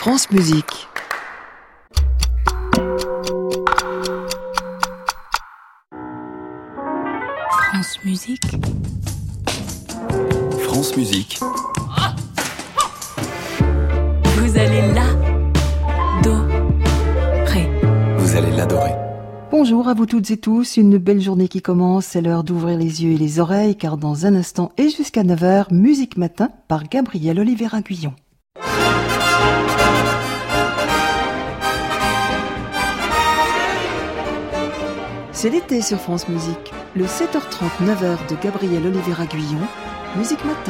France Musique. France Musique. France Musique. Vous allez l'adorer. Vous allez l'adorer. Bonjour à vous toutes et tous, une belle journée qui commence, c'est l'heure d'ouvrir les yeux et les oreilles car dans un instant et jusqu'à 9h, Musique Matin par Gabriel Oliveira-Guyon. C'est l'été sur France Musique, le 7h30, 9h de Gabriel Oliveira-Guyon, Musique Matin.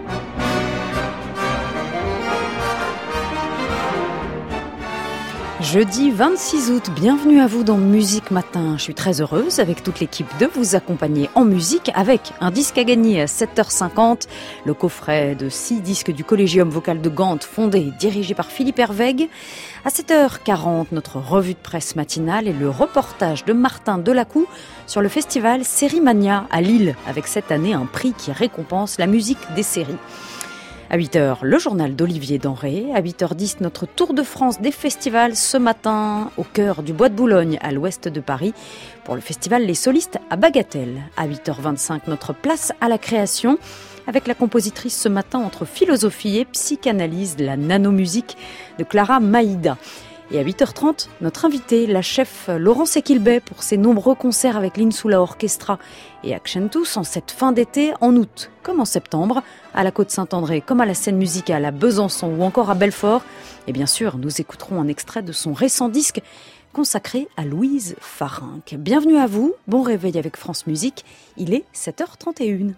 Jeudi 26 août, bienvenue à vous dans Musique Matin. Je suis très heureuse avec toute l'équipe de vous accompagner en musique avec un disque à gagner à 7h50, le coffret de 6 disques du Collégium vocal de Gand fondé et dirigé par Philippe Hervègue. À 7h40, notre revue de presse matinale et le reportage de Martin Delacou sur le festival Sérimania à Lille avec cette année un prix qui récompense la musique des séries. À 8h, le journal d'Olivier Denré. À 8h10, notre tour de France des festivals ce matin au cœur du Bois de Boulogne à l'ouest de Paris pour le festival Les Solistes à Bagatelle. À 8h25, notre place à la création avec la compositrice ce matin entre philosophie et psychanalyse de la nanomusique de Clara Maïda. Et à 8h30, notre invitée, la chef Laurence Equilbet pour ses nombreux concerts avec l'Insula Orchestra et Accentus en cette fin d'été, en août comme en septembre, à la Côte-Saint-André comme à la scène musicale à Besançon ou encore à Belfort. Et bien sûr, nous écouterons un extrait de son récent disque consacré à Louise Farinck. Bienvenue à vous, bon réveil avec France Musique, il est 7h31.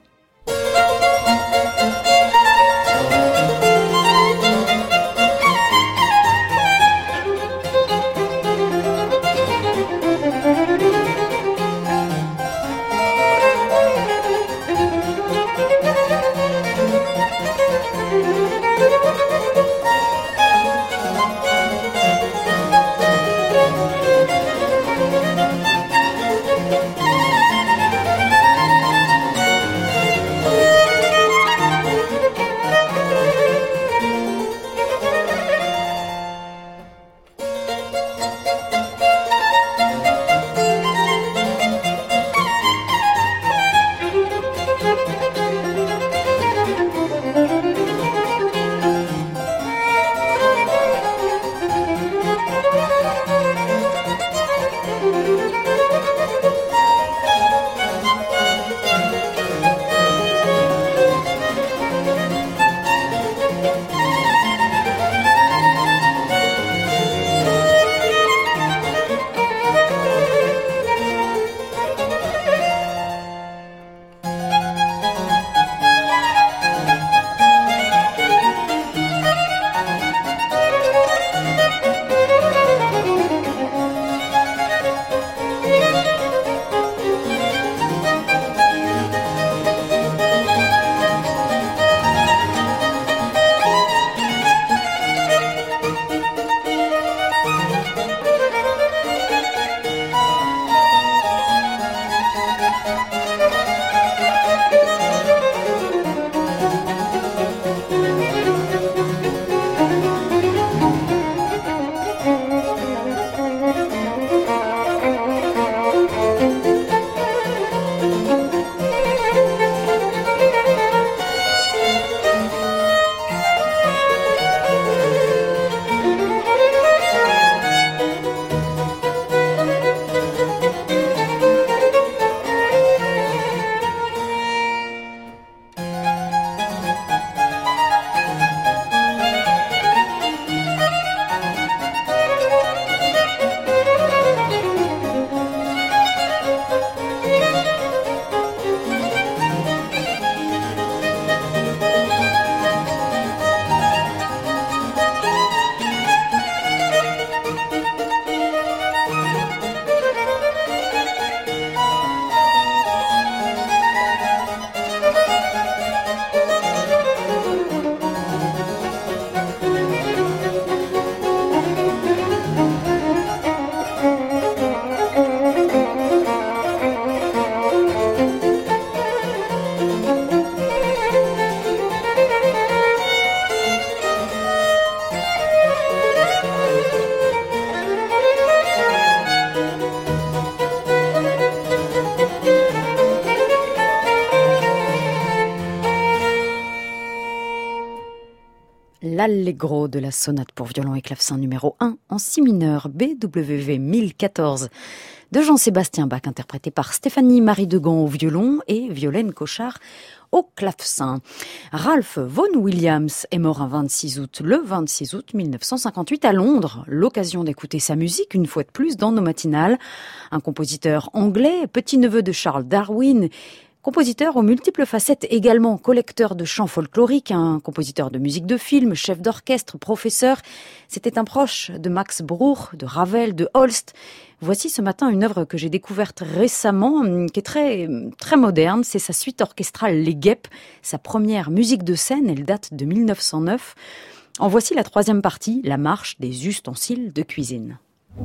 L'Allegro de la sonate pour violon et clavecin numéro 1 en si mineur BWV 1014 de Jean-Sébastien Bach, interprété par Stéphanie Marie Degan au violon et Violaine Cochard au clavecin. Ralph Vaughan Williams est mort le 26 août 1958 à Londres. L'occasion d'écouter sa musique une fois de plus dans nos matinales. Un compositeur anglais, petit-neveu de Charles Darwin, compositeur aux multiples facettes, également collecteur de chants folkloriques, un compositeur de musique de film, chef d'orchestre, professeur. C'était un proche de Max Bruch, de Ravel, de Holst. Voici ce matin une œuvre que j'ai découverte récemment, qui est très, très moderne. C'est sa suite orchestrale Les Guêpes, sa première musique de scène. Elle date de 1909. En voici la troisième partie, la marche des ustensiles de cuisine.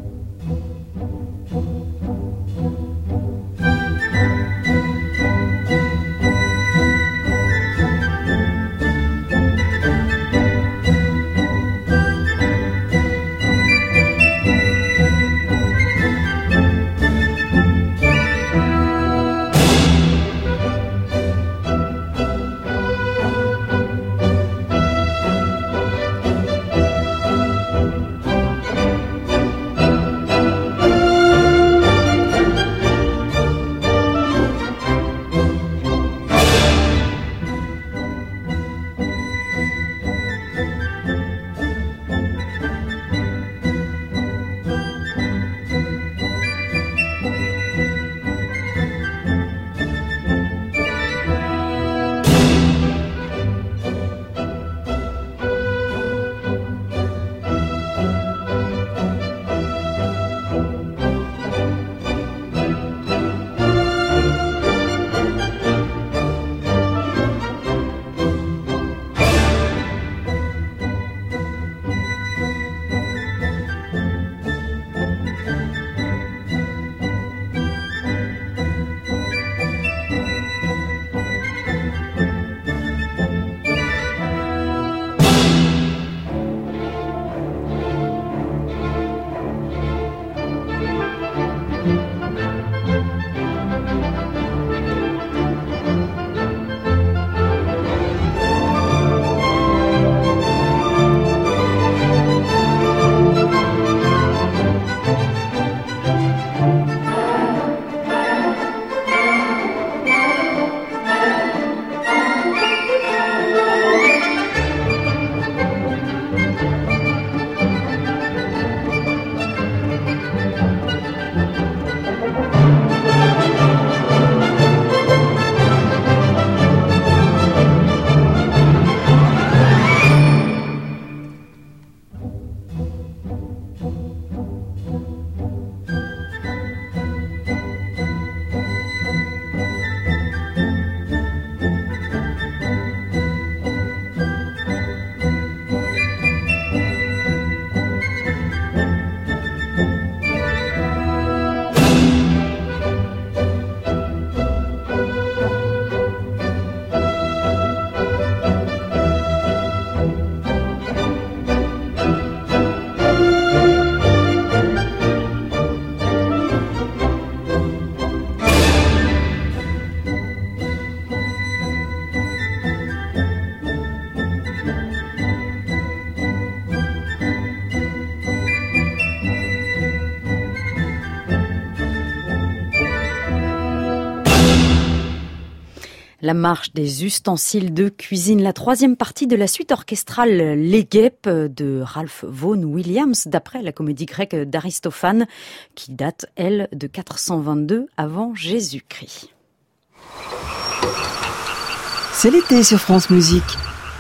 La marche des ustensiles de cuisine, la troisième partie de la suite orchestrale Les Guêpes de Ralph Vaughan Williams, d'après la comédie grecque d'Aristophane, qui date, elle, de 422 avant Jésus-Christ. C'est l'été sur France Musique.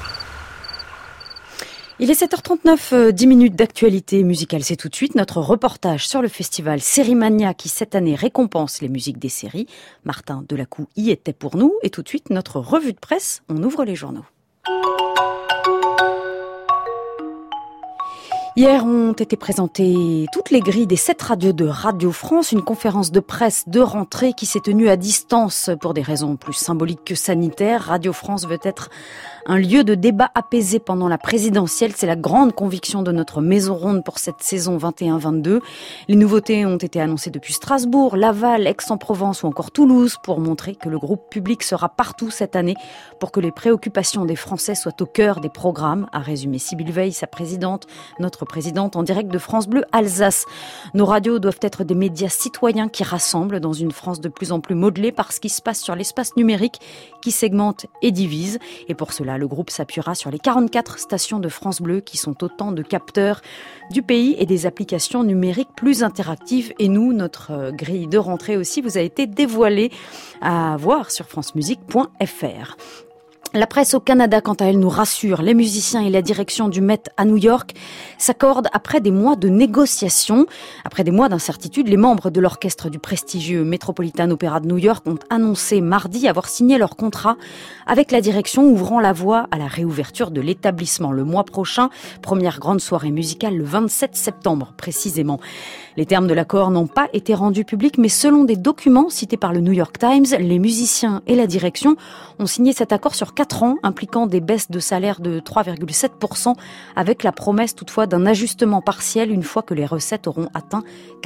Il est 7h39, 10 minutes d'actualité musicale. C'est tout de suite notre reportage sur le festival Sérimania qui cette année récompense les musiques des séries. Martin Delacou y était pour nous et tout de suite notre revue de presse. On ouvre les journaux. Hier ont été présentées toutes les grilles des 7 radios de Radio France, une conférence de presse de rentrée qui s'est tenue à distance pour des raisons plus symboliques que sanitaires. Radio France veut être un lieu de débat apaisé pendant la présidentielle. C'est la grande conviction de notre maison ronde pour cette saison 21-22. Les nouveautés ont été annoncées depuis Strasbourg, Laval, Aix-en-Provence ou encore Toulouse pour montrer que le groupe public sera partout cette année pour que les préoccupations des Français soient au cœur des programmes, a résumé Sybille Veil, sa présidente, notre présidente en direct de France Bleu Alsace. Nos radios doivent être des médias citoyens qui rassemblent dans une France de plus en plus modelée par ce qui se passe sur l'espace numérique qui segmente et divise. Et pour cela, le groupe s'appuiera sur les 44 stations de France Bleu qui sont autant de capteurs du pays et des applications numériques plus interactives. Et nous, notre grille de rentrée aussi vous a été dévoilée à voir sur francemusique.fr. La presse au Canada, quant à elle, nous rassure. Les musiciens et la direction du Met à New York s'accordent après des mois de négociations. Après des mois d'incertitude, les membres de l'orchestre du prestigieux Metropolitan Opera de New York ont annoncé mardi avoir signé leur contrat avec la direction, ouvrant la voie à la réouverture de l'établissement le mois prochain. Première grande soirée musicale le 27 septembre, précisément. Les termes de l'accord n'ont pas été rendus publics, mais selon des documents cités par le New York Times, les musiciens et la direction ont signé cet accord sur 4 ans, impliquant des baisses de salaire de 3,7%, avec la promesse toutefois d'un ajustement partiel une fois que les recettes auront atteint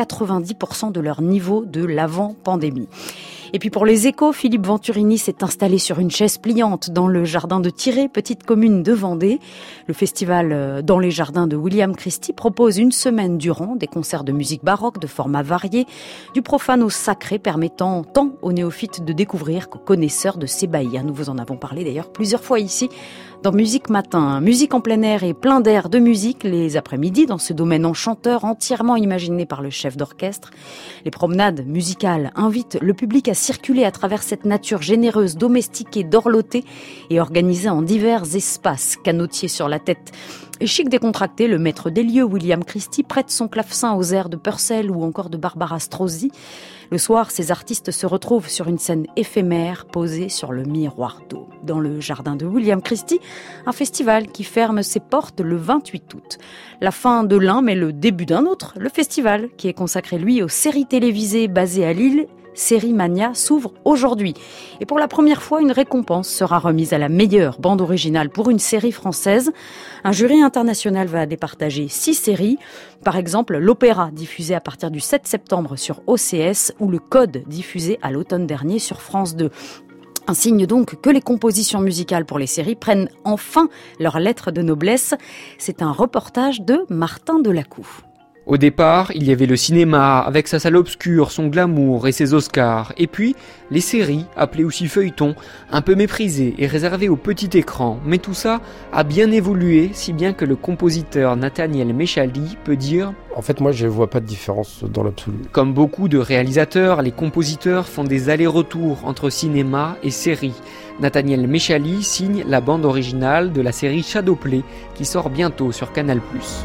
90% de leur niveau de l'avant-pandémie. Et puis pour les Échos, Philippe Venturini s'est installé sur une chaise pliante dans le jardin de Tiré, petite commune de Vendée. Le festival dans les jardins de William Christie propose une semaine durant des concerts de musique baroque de formats variés, du profane au sacré, permettant tant aux néophytes de découvrir qu'aux connaisseurs de s'ébahir. Nous vous en avons parlé d'ailleurs plusieurs fois ici dans Musique Matin. Musique en plein air et plein d'air de musique les après-midi dans ce domaine enchanteur entièrement imaginé par le chef d'orchestre. Les promenades musicales invitent le public à circuler à travers cette nature généreuse, domestiquée, dorlotée et organisée en divers espaces. Canotier sur la tête et chic décontracté, le maître des lieux, William Christie, prête son clavecin aux airs de Purcell ou encore de Barbara Strozzi. Le soir, ces artistes se retrouvent sur une scène éphémère posée sur le miroir d'eau. Dans le jardin de William Christie, un festival qui ferme ses portes le 28 août. La fin de l'un, mais le début d'un autre, le festival qui est consacré, lui, aux séries télévisées basées à Lille. Série Mania s'ouvre aujourd'hui. Et pour la première fois, une récompense sera remise à la meilleure bande originale pour une série française. Un jury international va départager 6 séries. Par exemple, l'Opéra, diffusé à partir du 7 septembre sur OCS, ou le Code, diffusé à l'automne dernier sur France 2. Un signe donc que les compositions musicales pour les séries prennent enfin leur lettre de noblesse. C'est un reportage de Martin Delacou. Au départ, il y avait le cinéma, avec sa salle obscure, son glamour et ses Oscars. Et puis, les séries, appelées aussi feuilletons, un peu méprisées et réservées au petit écran. Mais tout ça a bien évolué, si bien que le compositeur Nathaniel Méchali peut dire « En fait, moi, je ne vois pas de différence dans l'absolu. » Comme beaucoup de réalisateurs, les compositeurs font des allers-retours entre cinéma et série. Nathaniel Méchali signe la bande originale de la série Shadowplay, qui sort bientôt sur Canal+.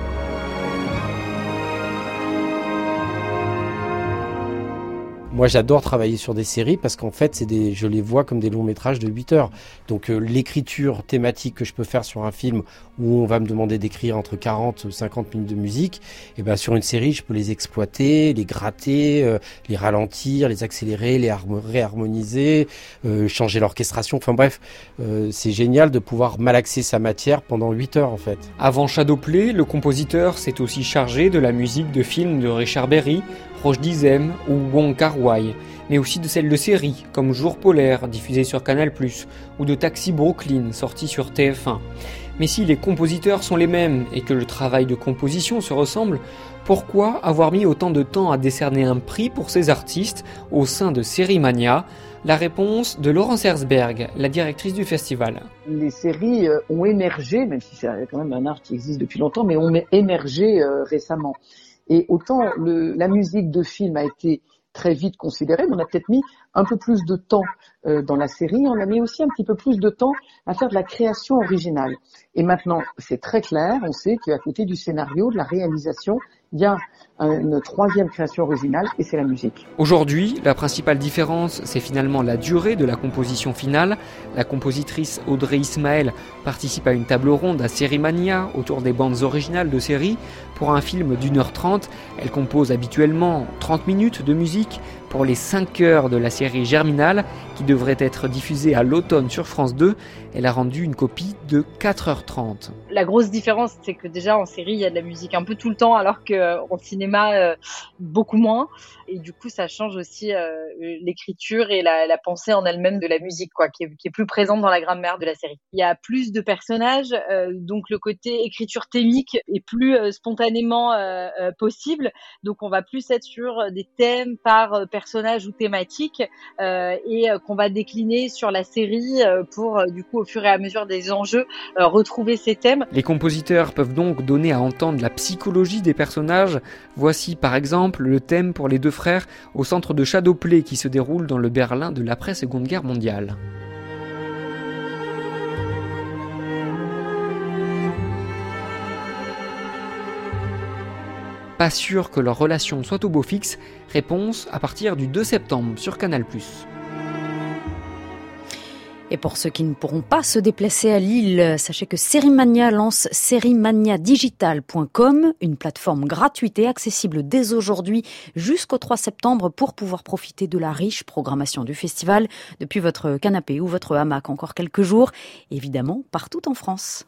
Moi, j'adore travailler sur des séries parce qu'en fait, je les vois comme des longs métrages de 8 heures. Donc, l'écriture thématique que je peux faire sur un film où on va me demander d'écrire entre 40 et 50 minutes de musique, et ben, sur une série, je peux les exploiter, les gratter, les ralentir, les accélérer, les réharmoniser, changer l'orchestration. Enfin bref, c'est génial de pouvoir malaxer sa matière pendant 8 heures, en fait. Avant Shadowplay, le compositeur s'est aussi chargé de la musique de films de Richard Berry, Roche Dizem ou Wong Kar-wai, mais aussi de celles de séries comme Jour polaire, diffusé sur Canal+, ou de Taxi Brooklyn, sorti sur TF1. Mais si les compositeurs sont les mêmes et que le travail de composition se ressemble, pourquoi avoir mis autant de temps à décerner un prix pour ces artistes au sein de Série Mania ? La réponse de Laurence Herzberg, la directrice du festival. Les séries ont émergé, même si c'est quand même un art qui existe depuis longtemps, mais ont émergé récemment. Et autant la musique de film a été très vite considérée, mais on a peut-être mis un peu plus de temps dans la série, on a mis aussi un petit peu plus de temps à faire de la création originale. Et maintenant, c'est très clair, on sait qu'à côté du scénario, de la réalisation, il y a une troisième création originale et c'est la musique. Aujourd'hui, la principale différence, c'est finalement la durée de la composition finale. La compositrice Audrey Ismaël participe à une table ronde à Sérimania autour des bandes originales de séries. Pour un film d'1h30, elle compose habituellement 30 minutes de musique. Pour les 5 heures de la série Germinal, qui devrait être diffusée à l'automne sur France 2, elle a rendu une copie de 4h30. La grosse différence, c'est que déjà en série, il y a de la musique un peu tout le temps, alors qu'en cinéma, beaucoup moins. Et du coup, ça change aussi l'écriture et la pensée en elle-même de la musique, quoi, qui est plus présente dans la grammaire de la série. Il y a plus de personnages, donc le côté écriture thémique est plus spontanément possible. Donc on va plus être sur des thèmes par personnage ou thématique et qu'on va décliner sur la série pour du coup au fur et à mesure des enjeux retrouver ces thèmes. Les compositeurs peuvent donc donner à entendre la psychologie des personnages. Voici par exemple le thème pour les deux frères au centre de Shadowplay qui se déroule dans le Berlin de l'après-Seconde Guerre mondiale. Pas sûr que leur relation soit au beau fixe. Réponse à partir du 2 septembre sur Canal+. Et pour ceux qui ne pourront pas se déplacer à Lille, sachez que Sérimania lance sérimaniadigital.com, une plateforme gratuite et accessible dès aujourd'hui jusqu'au 3 septembre pour pouvoir profiter de la riche programmation du festival depuis votre canapé ou votre hamac encore quelques jours, évidemment partout en France.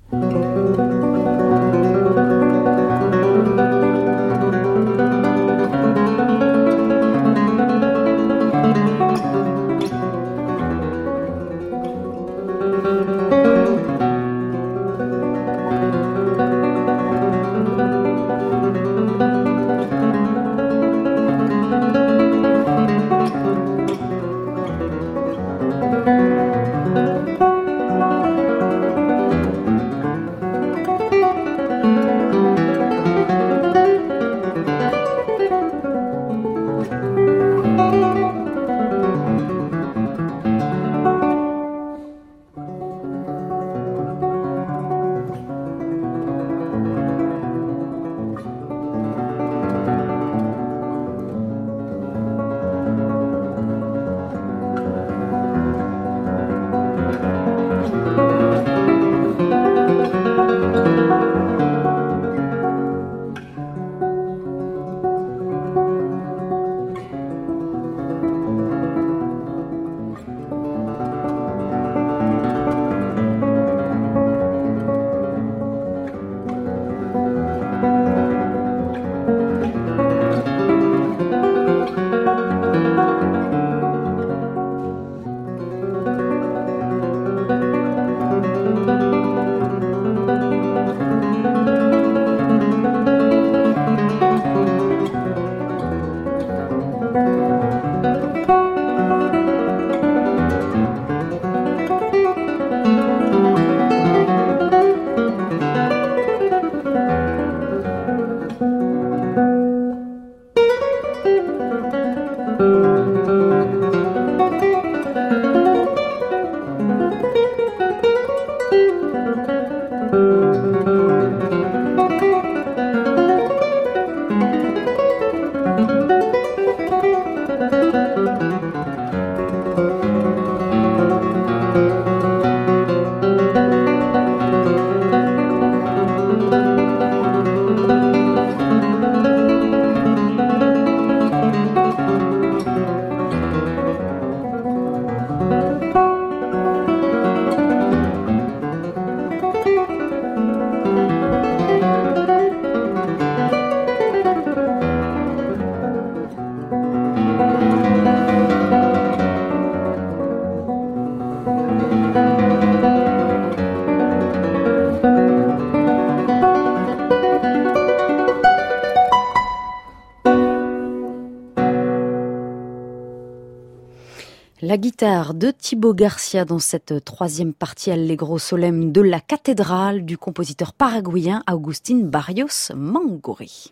La guitare de Thibaut Garcia dans cette troisième partie Allegro Solemne de la cathédrale du compositeur paraguayen Agustín Barrios Mangori.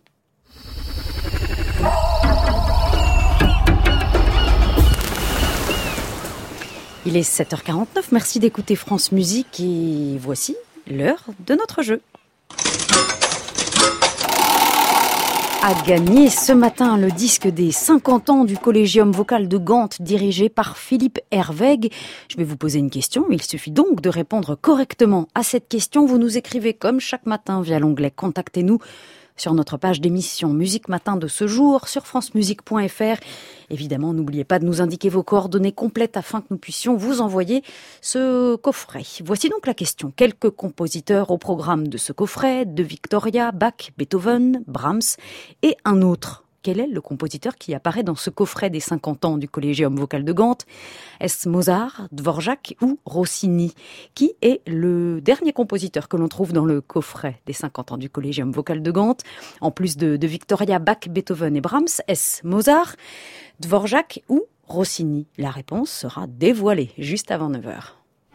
Il est 7h49, merci d'écouter France Musique et voici l'heure de notre jeu. A gagné ce matin le disque des 50 ans du Collégium vocal de Gand dirigé par Philippe Herweg. Je vais vous poser une question, il suffit donc de répondre correctement à cette question. Vous nous écrivez comme chaque matin via l'onglet « Contactez-nous » sur notre page d'émission Musique Matin de ce jour sur francemusique.fr. Évidemment, n'oubliez pas de nous indiquer vos coordonnées complètes afin que nous puissions vous envoyer ce coffret. Voici donc la question. Quelques compositeurs au programme de ce coffret, de Victoria, Bach, Beethoven, Brahms et un autre. Quel est le compositeur qui apparaît dans ce coffret des 50 ans du Collégium vocal de Gand? Est-ce Mozart, Dvorak ou Rossini? Qui est le dernier compositeur que l'on trouve dans le coffret des 50 ans du Collégium vocal de Gand? En plus de Victoria, Bach, Beethoven et Brahms, est-ce Mozart, Dvorak ou Rossini? La réponse sera dévoilée juste avant 9h.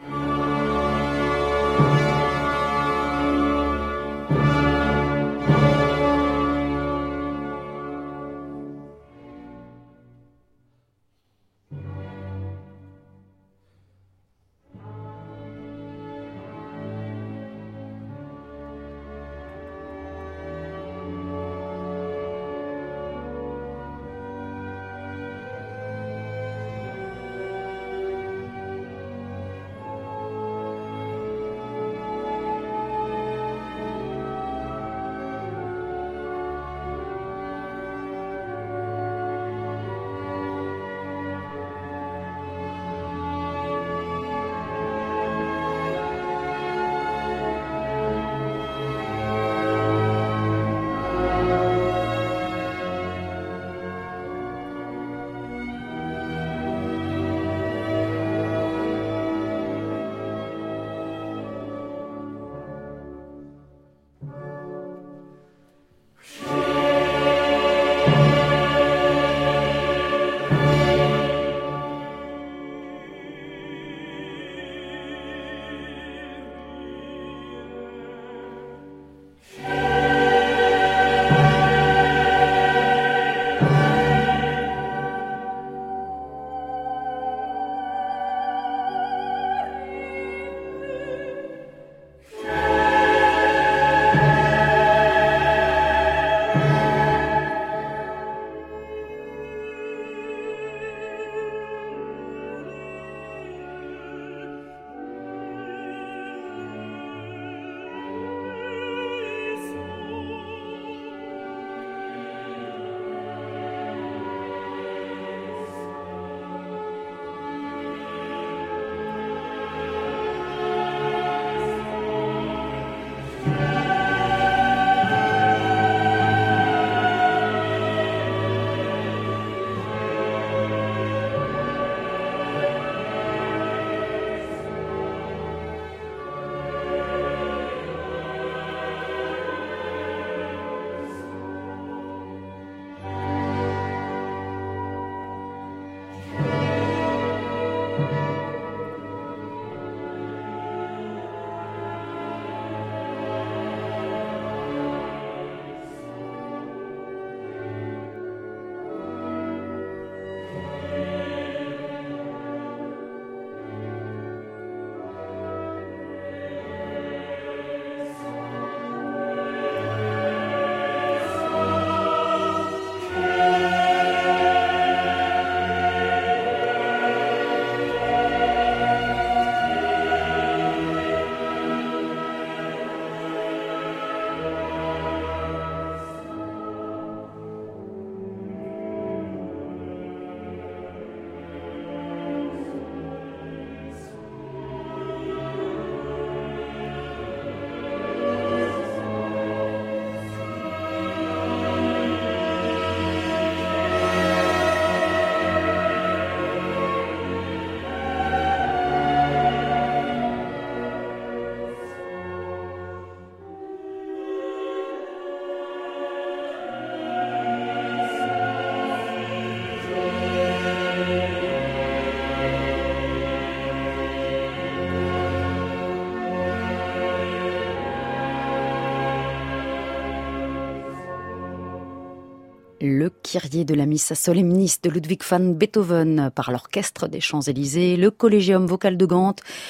Le Kyrie de la Missa Solemnis de Ludwig van Beethoven par l'Orchestre des Champs-Élysées, le Collégium vocal de Gand.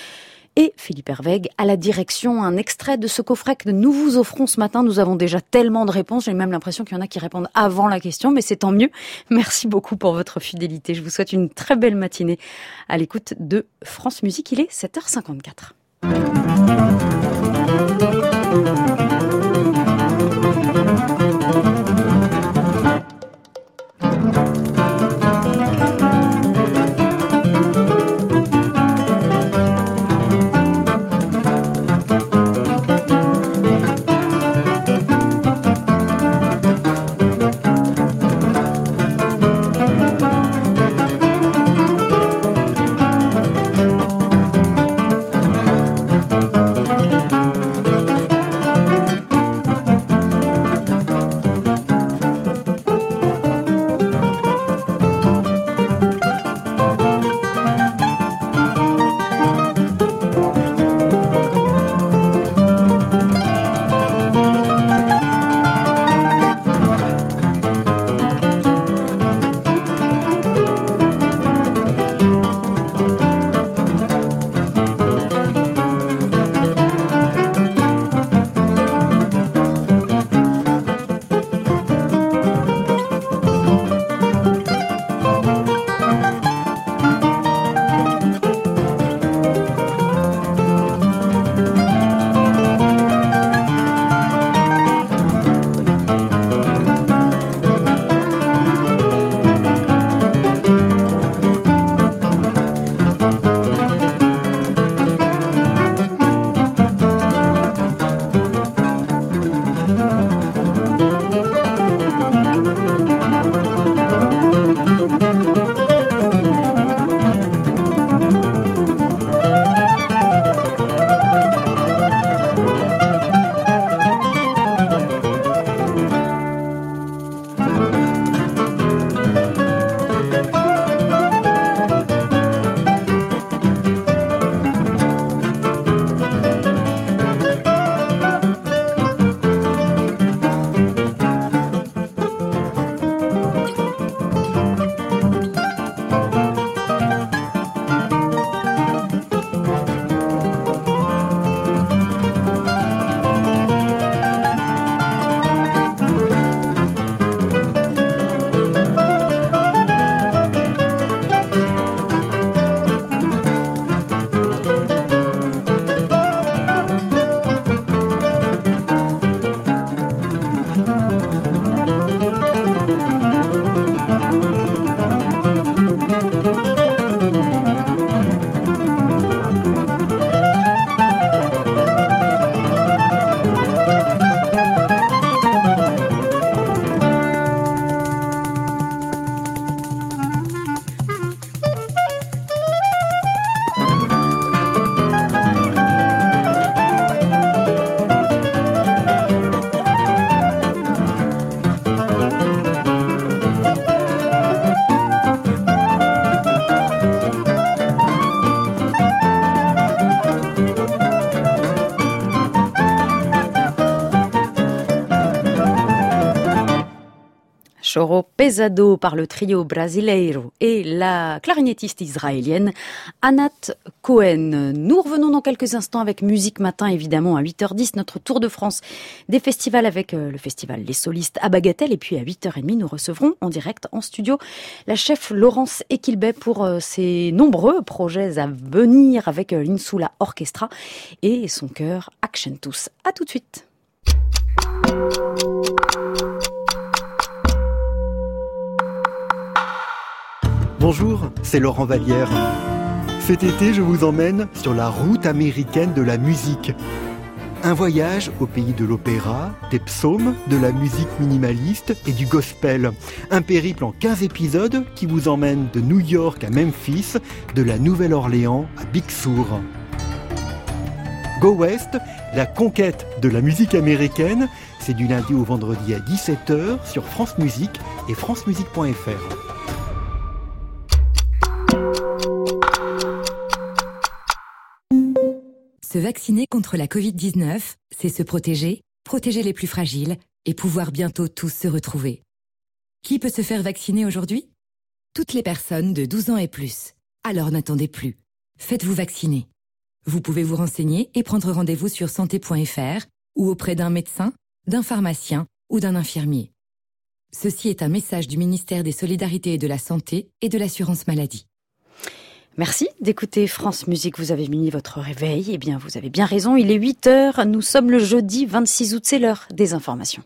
et Philippe Hervègue à la direction. Un extrait de ce coffret que nous vous offrons ce matin. Nous avons déjà tellement de réponses. J'ai même l'impression qu'il y en a qui répondent avant la question, mais c'est tant mieux. Merci beaucoup pour votre fidélité. Je vous souhaite une très belle matinée à l'écoute de France Musique. Il est 7h54. Choro Pesado par le trio Brasileiro et la clarinettiste israélienne Anat Cohen. Nous revenons dans quelques instants avec Musique Matin, évidemment, à 8h10, notre tour de France des festivals avec le festival Les Solistes à Bagatelle. Et puis à 8h30, nous recevrons en direct en studio la chef Laurence Equilbet pour ses nombreux projets à venir avec l'Insula Orchestra et son chœur Accentus. À tout de suite. Bonjour, c'est Laurent Vallière. Cet été, je vous emmène sur la route américaine de la musique. Un voyage au pays de l'opéra, des psaumes, de la musique minimaliste et du gospel. Un périple en 15 épisodes qui vous emmène de New York à Memphis, de la Nouvelle-Orléans à Big Sur. Go West, la conquête de la musique américaine, c'est du lundi au vendredi à 17h sur France Musique et francemusique.fr. Se vacciner contre la Covid-19, c'est se protéger, protéger les plus fragiles et pouvoir bientôt tous se retrouver. Qui peut se faire vacciner aujourd'hui ? Toutes les personnes de 12 ans et plus. Alors n'attendez plus. Faites-vous vacciner. Vous pouvez vous renseigner et prendre rendez-vous sur santé.fr ou auprès d'un médecin, d'un pharmacien ou d'un infirmier. Ceci est un message du ministère des Solidarités et de la Santé et de l'Assurance Maladie. Merci d'écouter France Musique. Vous avez mis votre réveil. Eh bien, vous avez bien raison. Il est 8h. Nous sommes le jeudi 26 août. C'est l'heure des informations.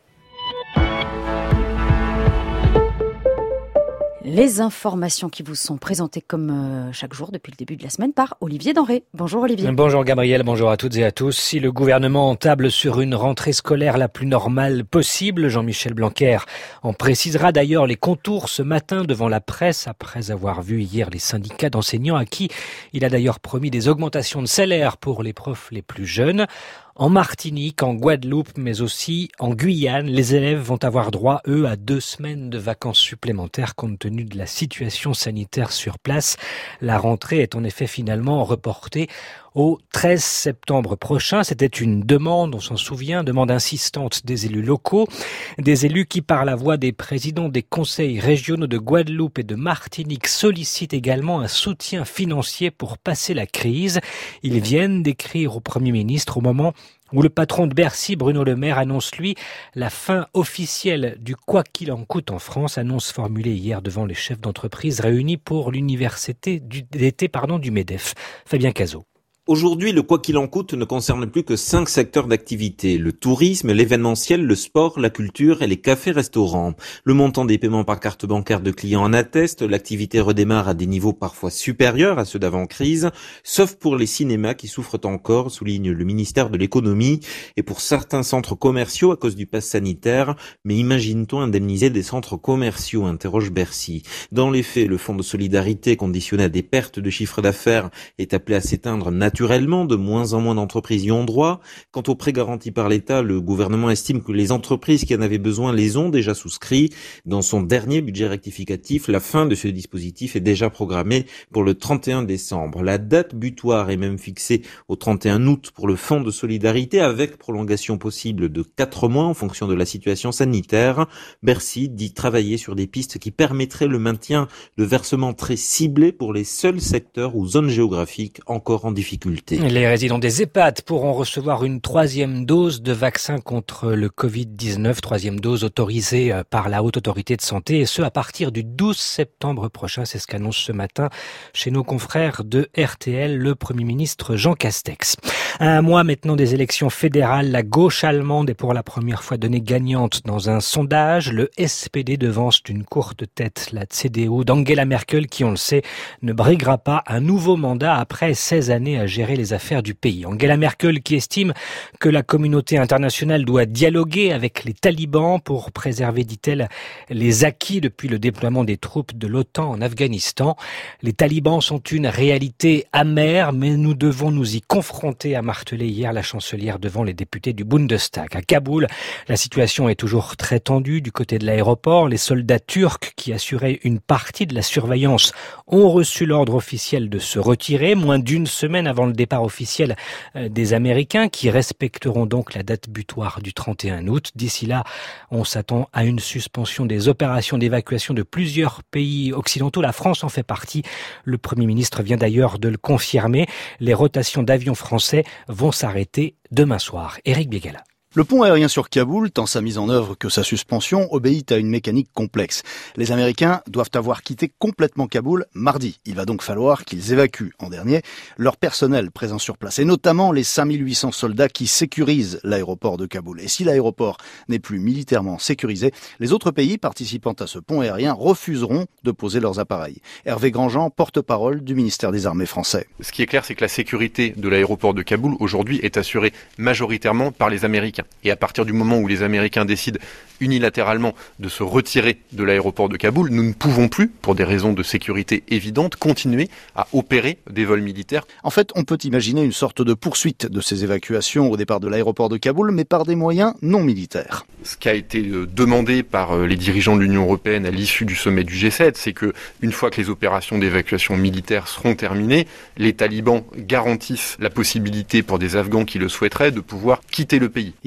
Les informations qui vous sont présentées comme chaque jour depuis le début de la semaine par Olivier Denré. Bonjour Olivier. Bonjour Gabriel, bonjour à toutes et à tous. Si le gouvernement table sur une rentrée scolaire la plus normale possible, Jean-Michel Blanquer en précisera d'ailleurs les contours ce matin devant la presse après avoir vu hier les syndicats d'enseignants à qui il a d'ailleurs promis des augmentations de salaire pour les profs les plus jeunes. En Martinique, en Guadeloupe, mais aussi en Guyane, les élèves vont avoir droit, eux, à 2 semaines de vacances supplémentaires compte tenu de la situation sanitaire sur place. La rentrée est en effet finalement reportée au 13 septembre prochain. C'était une demande, on s'en souvient, demande insistante des élus locaux, des élus qui, par la voix des présidents des conseils régionaux de Guadeloupe et de Martinique, sollicitent également un soutien financier pour passer la crise. Ils viennent d'écrire au Premier ministre au moment où le patron de Bercy, Bruno Le Maire, annonce, lui, la fin officielle du quoi qu'il en coûte en France, annonce formulée hier devant les chefs d'entreprise réunis pour l'université d'été du MEDEF. Fabien Cazot. Aujourd'hui, le quoi qu'il en coûte ne concerne plus que 5 secteurs d'activité. Le tourisme, l'événementiel, le sport, la culture et les cafés-restaurants. Le montant des paiements par carte bancaire de clients en atteste. L'activité redémarre à des niveaux parfois supérieurs à ceux d'avant-crise, sauf pour les cinémas qui souffrent encore, souligne le ministère de l'économie, et pour certains centres commerciaux à cause du pass sanitaire. Mais imagine-t-on indemniser des centres commerciaux, interroge Bercy. Dans les faits, le fonds de solidarité conditionné à des pertes de chiffre d'affaires est appelé à s'éteindre naturellement, de moins en moins d'entreprises y ont droit. Quant aux prêts garantis par l'État, le gouvernement estime que les entreprises qui en avaient besoin les ont déjà souscrits. Dans son dernier budget rectificatif, la fin de ce dispositif est déjà programmée pour le 31 décembre. La date butoir est même fixée au 31 août pour le fonds de solidarité, avec prolongation possible de 4 mois en fonction de la situation sanitaire. Bercy dit travailler sur des pistes qui permettraient le maintien de versements très ciblés pour les seuls secteurs ou zones géographiques encore en difficulté. Les résidents des EHPAD pourront recevoir une 3e dose de vaccin contre le Covid-19, 3e dose autorisée par la Haute Autorité de Santé, et ce à partir du 12 septembre prochain. C'est ce qu'annonce ce matin chez nos confrères de RTL le Premier ministre Jean Castex. À un mois maintenant des élections fédérales, la gauche allemande est pour la première fois donnée gagnante dans un sondage. Le SPD devance d'une courte tête la CDU d'Angela Merkel qui, on le sait, ne briguera pas un nouveau mandat après 16 années à gérer les affaires du pays. Angela Merkel qui estime que la communauté internationale doit dialoguer avec les talibans pour préserver, dit-elle, les acquis depuis le déploiement des troupes de l'OTAN en Afghanistan. Les talibans sont une réalité amère, mais nous devons nous y confronter, a martelé hier la chancelière devant les députés du Bundestag. À Kaboul, la situation est toujours très tendue du côté de l'aéroport. Les soldats turcs qui assuraient une partie de la surveillance ont reçu l'ordre officiel de se retirer, moins d'une semaine avant le départ officiel des Américains, qui respecteront donc la date butoir du 31 août. D'ici là, on s'attend à une suspension des opérations d'évacuation de plusieurs pays occidentaux. La France en fait partie. Le Premier ministre vient d'ailleurs de le confirmer. Les rotations d'avions français vont s'arrêter demain soir. Éric Biegala. Le pont aérien sur Kaboul, tant sa mise en œuvre que sa suspension, obéit à une mécanique complexe. Les Américains doivent avoir quitté complètement Kaboul mardi. Il va donc falloir qu'ils évacuent en dernier leur personnel présent sur place, et notamment les 5800 soldats qui sécurisent l'aéroport de Kaboul. Et si l'aéroport n'est plus militairement sécurisé, les autres pays participant à ce pont aérien refuseront de poser leurs appareils. Hervé Grandjean, porte-parole du ministère des Armées français. Ce qui est clair, c'est que la sécurité de l'aéroport de Kaboul aujourd'hui est assurée majoritairement par les Américains. Et à partir du moment où les Américains décident unilatéralement de se retirer de l'aéroport de Kaboul, nous ne pouvons plus, pour des raisons de sécurité évidentes, continuer à opérer des vols militaires. En fait, on peut imaginer une sorte de poursuite de ces évacuations au départ de l'aéroport de Kaboul, mais par des moyens non militaires. Ce qui a été demandé par les dirigeants de l'Union européenne à l'issue du sommet du G7, c'est que, une fois que les opérations d'évacuation militaire seront terminées, les talibans garantissent la possibilité pour des Afghans qui le souhaiteraient de pouvoir quitter le pays. Hier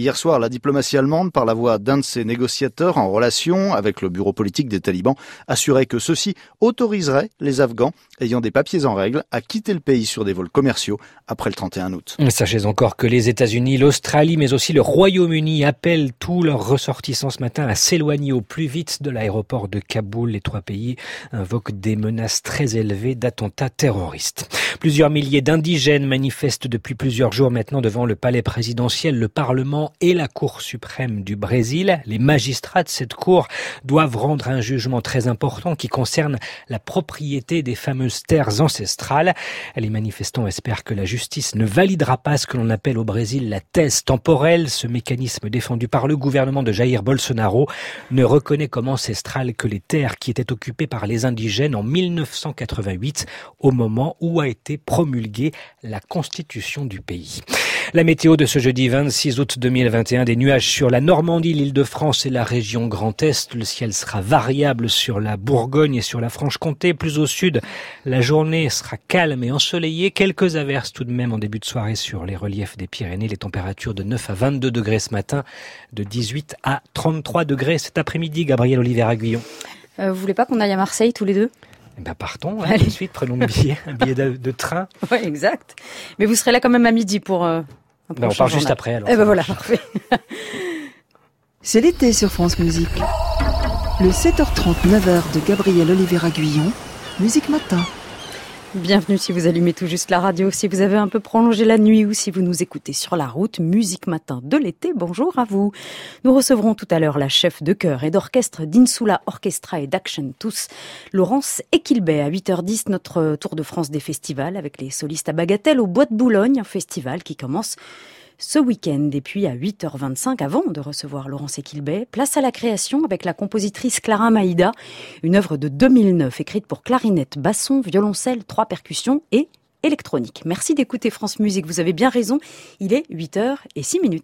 Hier soir, la diplomatie allemande, par la voix d'un de ses négociateurs en relation avec le bureau politique des talibans, assurait que ceux-ci autoriseraient les Afghans ayant des papiers en règle à quitter le pays sur des vols commerciaux après le 31 août. Sachez encore que les États-Unis, l'Australie, mais aussi le Royaume-Uni appellent tous leurs ressortissants ce matin à s'éloigner au plus vite de l'aéroport de Kaboul. Les trois pays invoquent des menaces très élevées d'attentats terroristes. Plusieurs milliers d'indigènes manifestent depuis plusieurs jours maintenant devant le palais présidentiel, le Parlement et la Cour suprême du Brésil. Les magistrats de cette cour doivent rendre un jugement très important qui concerne la propriété des fameuses terres ancestrales. Les manifestants espèrent que la justice ne validera pas ce que l'on appelle au Brésil la thèse temporelle. Ce mécanisme défendu par le gouvernement de Jair Bolsonaro ne reconnaît comme ancestrales que les terres qui étaient occupées par les indigènes en 1988, au moment où a été promulguée la constitution du pays. La météo de ce jeudi 26 août 2021, des nuages sur la Normandie, l'Île-de-France et la région Grand Est. Le ciel sera variable sur la Bourgogne et sur la Franche-Comté. Plus au sud, la journée sera calme et ensoleillée. Quelques averses tout de même en début de soirée sur les reliefs des Pyrénées. Les températures de 9 à 22 degrés ce matin, de 18 à 33 degrés cet après-midi. Gabriel Oliver-Aguillon. Vous voulez pas qu'on aille à Marseille tous les deux ? Eh ben partons, tout de suite, prenons un billet de train. Oui, exact. Mais vous serez là quand même à midi pour un on part juste après. Alors, voilà, parfait. C'est l'été sur France Musique. Le 7h30, 9h de Gabriel Oliver-Aguillon, Musique Matin. Bienvenue si vous allumez tout juste la radio, si vous avez un peu prolongé la nuit ou si vous nous écoutez sur la route. Musique Matin de l'été, bonjour à vous. Nous recevrons tout à l'heure la chef de chœur et d'orchestre d'Insula Orchestra et d'Action Tous, Laurence Equilbet. À 8h10, notre tour de France des festivals avec les solistes à Bagatelle au Bois de Boulogne, un festival qui commence ce week-end. Et puis à 8h25, avant de recevoir Laurence Equilbet, place à la création avec la compositrice Clara Maïda, une œuvre de 2009 écrite pour clarinette, basson, violoncelle, 3 percussions et électronique. Merci d'écouter France Musique, vous avez bien raison, il est 8h06.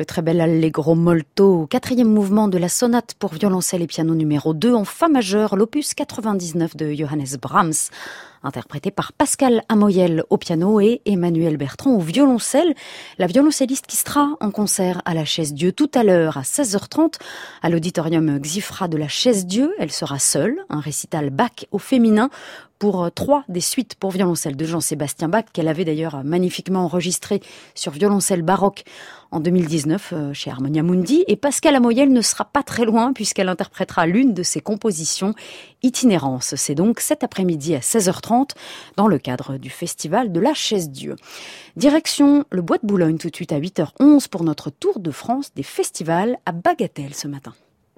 Le très bel Allegro molto, 4e mouvement de la sonate pour violoncelle et piano numéro 2 en fa majeur, l'opus 99 de Johannes Brahms, interprété par Pascal Amoyel au piano et Emmanuel Bertrand au violoncelle. La violoncelliste qui sera en concert à la Chaise-Dieu tout à l'heure à 16h30 à l'auditorium Xifra de la Chaise-Dieu. Elle sera seule, un récital Bach au féminin pour 3 des suites pour violoncelle de Jean-Sébastien Bach, qu'elle avait d'ailleurs magnifiquement enregistré sur violoncelle baroque en 2019 chez Harmonia Mundi. Et Pascal Amoyel ne sera pas très loin puisqu'elle interprétera l'une de ses compositions, Itinérance. C'est donc cet après-midi à 16h30 dans le cadre du festival de la Chaise-Dieu. Direction le Bois de Boulogne tout de suite à 8h11 pour notre tour de France des festivals à Bagatelle ce matin.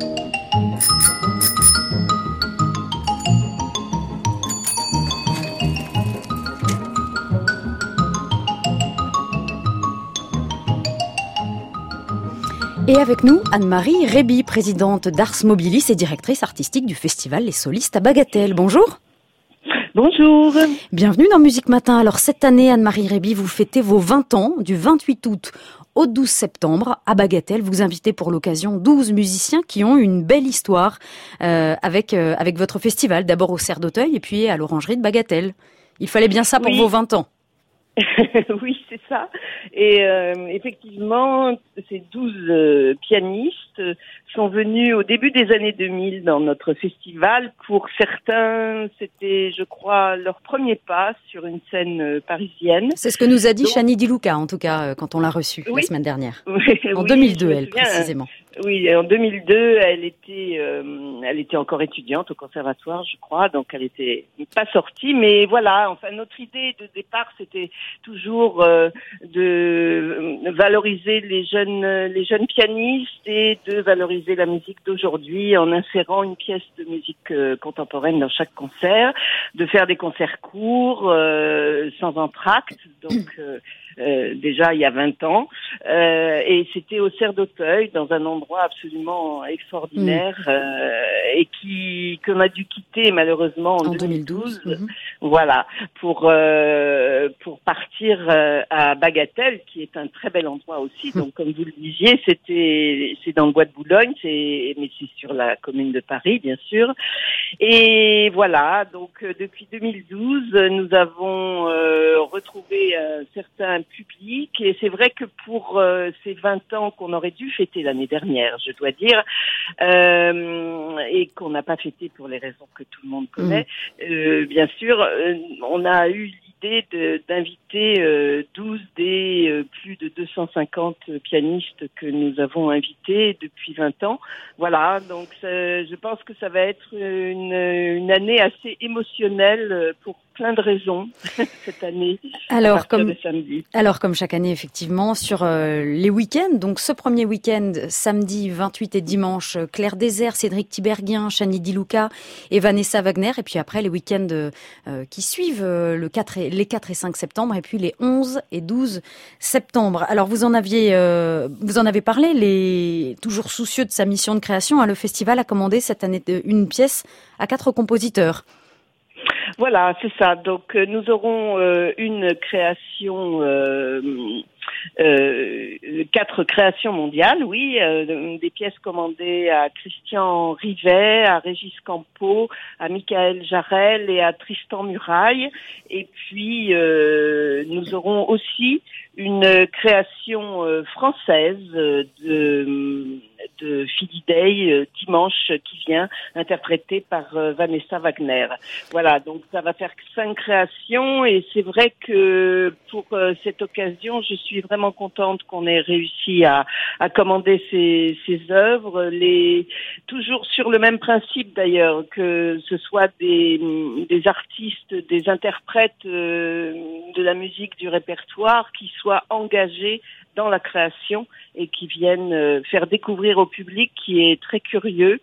Et avec nous, Anne-Marie Réby, présidente d'Ars Mobilis et directrice artistique du festival Les Solistes à Bagatelle. Bonjour. Bonjour. Bienvenue dans Musique Matin. Alors cette année, Anne-Marie Réby, vous fêtez vos 20 ans du 28 août au 12 septembre à Bagatelle. Vous invitez pour l'occasion 12 musiciens qui ont une belle histoire avec votre festival. D'abord au Cerf d'Auteuil et puis à l'Orangerie de Bagatelle. Il fallait bien ça pour vos 20 ans. Oui, c'est ça. Et effectivement, ces 12 pianistes sont venus au début des années 2000 dans notre festival. Pour certains, c'était, je crois, leur premier pas sur une scène parisienne. C'est ce que nous a dit Chani Di Luca, en tout cas, quand on l'a reçue la semaine dernière. En 2002, elle, précisément. Oui, en 2002, elle était encore étudiante au conservatoire, je crois, donc elle était pas sortie. Mais voilà, enfin, notre idée de départ, c'était toujours de valoriser les jeunes pianistes et de valoriser la musique d'aujourd'hui en insérant une pièce de musique contemporaine dans chaque concert, de faire des concerts courts, sans entracte, donc déjà il y a 20 ans, et c'était au Cerf d'Auteuil, dans un endroit absolument extraordinaire, et qu'on a dû quitter malheureusement en 2012. Voilà, pour partir à Bagatelle, qui est un très bel endroit aussi. Donc comme vous le disiez, c'est dans le Bois de Boulogne, mais c'est sur la commune de Paris, bien sûr. Et voilà, donc depuis 2012, nous avons retrouvé un certain public, et c'est vrai que pour ces 20 ans qu'on aurait dû fêter l'année dernière, je dois dire, et qu'on n'a pas fêté pour les raisons que tout le monde connaît, bien sûr, on a eu l'idée d'inviter 12 des plus de 250 pianistes que nous avons invités depuis 20 ans. Voilà, donc je pense que ça va être une année assez émotionnelle pour plein de raisons cette année. Alors comme chaque année effectivement sur les week-ends, donc ce premier week-end samedi 28 et dimanche Claire Désert, Cédric Tiberghien, Chani Di Luca et Vanessa Wagner, et puis après les week-ends qui suivent les 4 et 5 septembre et puis les 11 et 12 septembre. Alors vous en avez parlé, toujours soucieux de sa mission de création, le festival a commandé cette année une pièce à 4 compositeurs. Voilà, c'est ça. Donc nous aurons une création, 4 créations mondiales, oui, des pièces commandées à Christian Rivet, à Régis Campo, à Michael Jarel et à Tristan Muraille. Et puis nous aurons aussi une création française de Philly Day dimanche qui vient, interprétée par Vanessa Wagner. Voilà, donc ça va faire 5 créations, et c'est vrai que pour cette occasion, je suis vraiment contente qu'on ait réussi à commander ces œuvres, toujours sur le même principe d'ailleurs, que ce soit des artistes, des interprètes de la musique, du répertoire, qui soient engagés dans la création et qui viennent faire découvrir au public qui est très curieux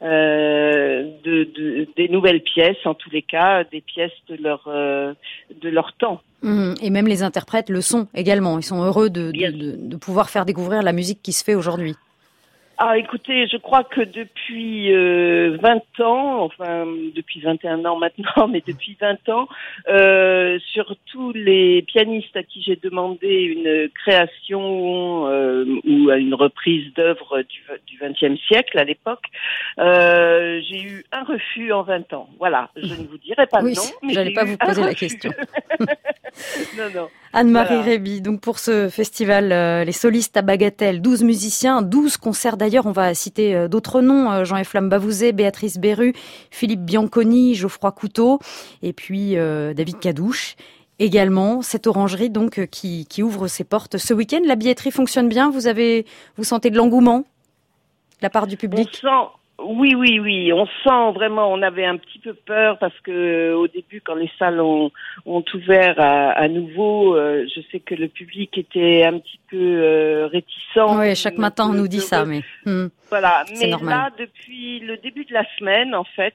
des nouvelles pièces, en tous les cas, des pièces de leur temps. Et même les interprètes le sont également. Ils sont heureux de pouvoir faire découvrir la musique qui se fait aujourd'hui. Ah, écoutez, je crois que depuis 20 ans, enfin depuis 21 ans maintenant, mais depuis 20 ans, sur tous les pianistes à qui j'ai demandé une création ou une reprise d'œuvres du XXe siècle à l'époque, j'ai eu un refus en 20 ans. Voilà, je ne vous dirai pas oui, non, mais j'allais pas vous poser la question. Non. Anne-Marie Réby, donc pour ce festival, les solistes à bagatelle, 12 musiciens, 12 concerts d'ailleurs, on va citer d'autres noms, Jean-F. Bavouzet, Béatrice Berru, Philippe Bianconi, Geoffroy Couteau, et puis David Cadouche. Également, cette orangerie donc qui ouvre ses portes ce week-end. La billetterie fonctionne bien, vous sentez de l'engouement de la part du public? Oui, on sent vraiment, on avait un petit peu peur parce que au début, quand les salles ont ouvert à nouveau, je sais que le public était un petit peu réticent. Oui, chaque matin on nous dit ça, mais voilà. C'est mais normal. Là, depuis le début de la semaine, en fait,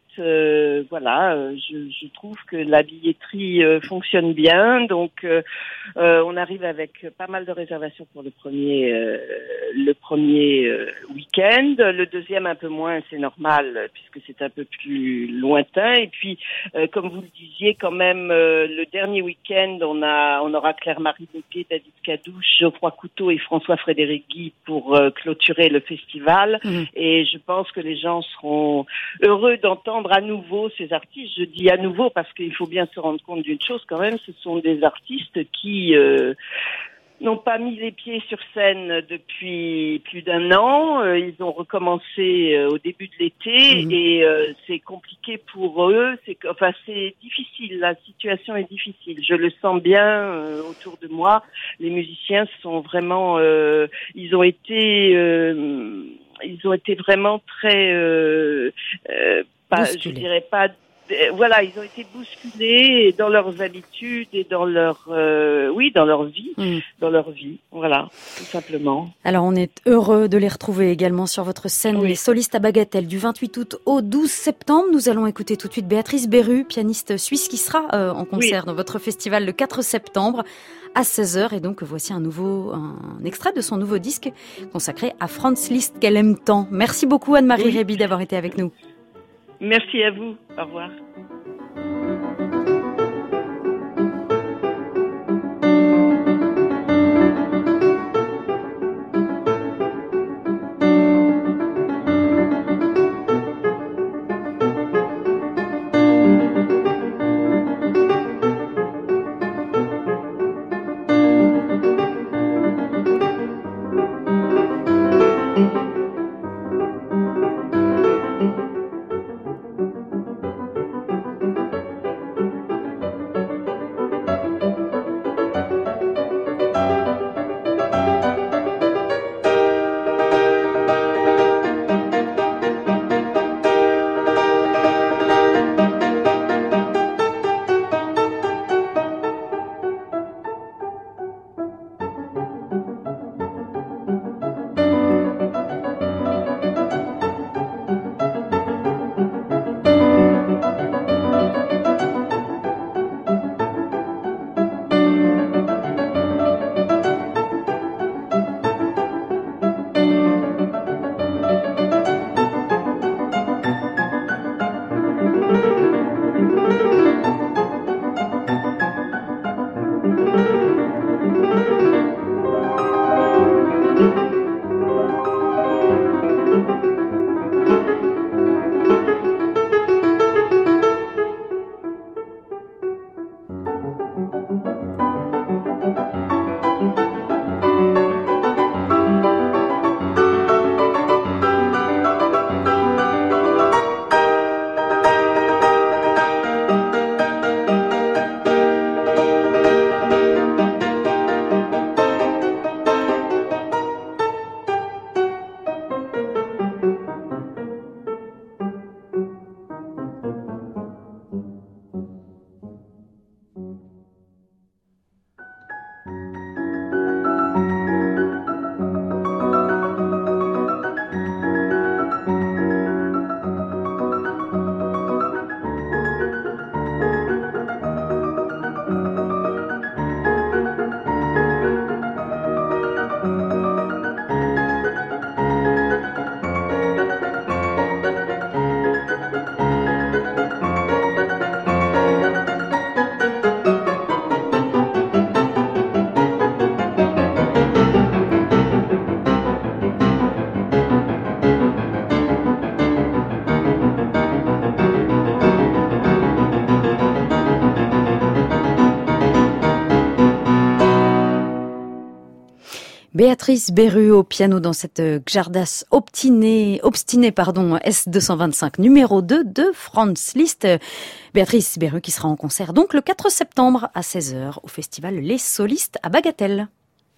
je trouve que la billetterie fonctionne bien, donc on arrive avec pas mal de réservations pour le premier week-end, le deuxième un peu moins. C'est normal puisque c'est un peu plus lointain. Et puis, comme vous le disiez, quand même, le dernier week-end, on aura Claire-Marie Bouquet, David Cadouche, Geoffroy Couteau et François-Frédéric Guy pour clôturer le festival. Et je pense que les gens seront heureux d'entendre à nouveau ces artistes. Je dis à nouveau parce qu'il faut bien se rendre compte d'une chose quand même, ce sont des artistes qui n'ont pas mis les pieds sur scène depuis plus d'un an. Ils ont recommencé au début de l'été et c'est compliqué pour eux. C'est difficile. La situation est difficile. Je le sens bien autour de moi. Les musiciens sont vraiment. Ils ont été vraiment très. Je dirais pas. Voilà, ils ont été bousculés dans leurs habitudes et dans leur vie, voilà, tout simplement. Alors on est heureux de les retrouver également sur votre scène, les solistes à bagatelle, du 28 août au 12 septembre. Nous allons écouter tout de suite Béatrice Berru, pianiste suisse qui sera en concert dans votre festival le 4 septembre à 16h. Et donc voici un extrait de son nouveau disque consacré à Franz Liszt qu'elle aime tant. Merci beaucoup Anne-Marie Réby d'avoir été avec nous. Merci à vous. Au revoir. Béatrice Berru au piano dans cette Gjardas obstiné S225 numéro 2 de Franz Liszt. Béatrice Berru qui sera en concert donc le 4 septembre à 16h au festival Les Solistes à Bagatelle.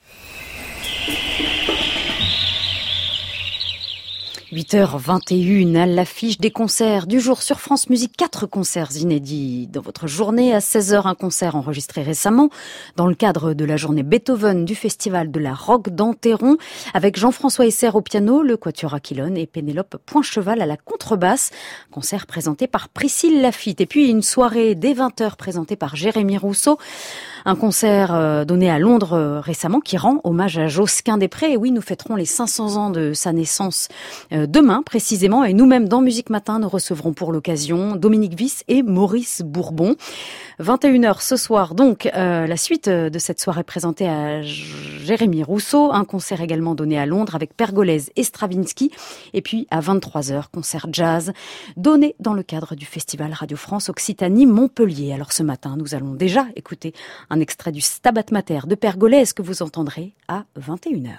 8h21 à l'affiche des concerts du jour sur France Musique. 4 concerts inédits dans votre journée. À 16h, un concert enregistré récemment dans le cadre de la journée Beethoven du festival de la Roque d'Enterron avec Jean-François Esser au piano, le Quatuor Aquilone et Pénélope Poincheval à la contrebasse. Concert présenté par Priscille Lafitte. Et puis une soirée dès 20h présentée par Jérémy Rousseau. Un concert donné à Londres récemment qui rend hommage à Josquin-des-Prés. Et oui, nous fêterons les 500 ans de sa naissance demain précisément. Et nous-mêmes dans Musique Matin, nous recevrons pour l'occasion Dominique Wyss et Maurice Bourbon. 21h ce soir, donc, la suite de cette soirée présentée à Jérémy Rousseau. Un concert également donné à Londres avec Pergolèse et Stravinsky. Et puis à 23h, concert jazz donné dans le cadre du festival Radio France Occitanie Montpellier. Alors ce matin, nous allons déjà écouter un extrait du Stabat Mater de Pergolèse que vous entendrez à 21h.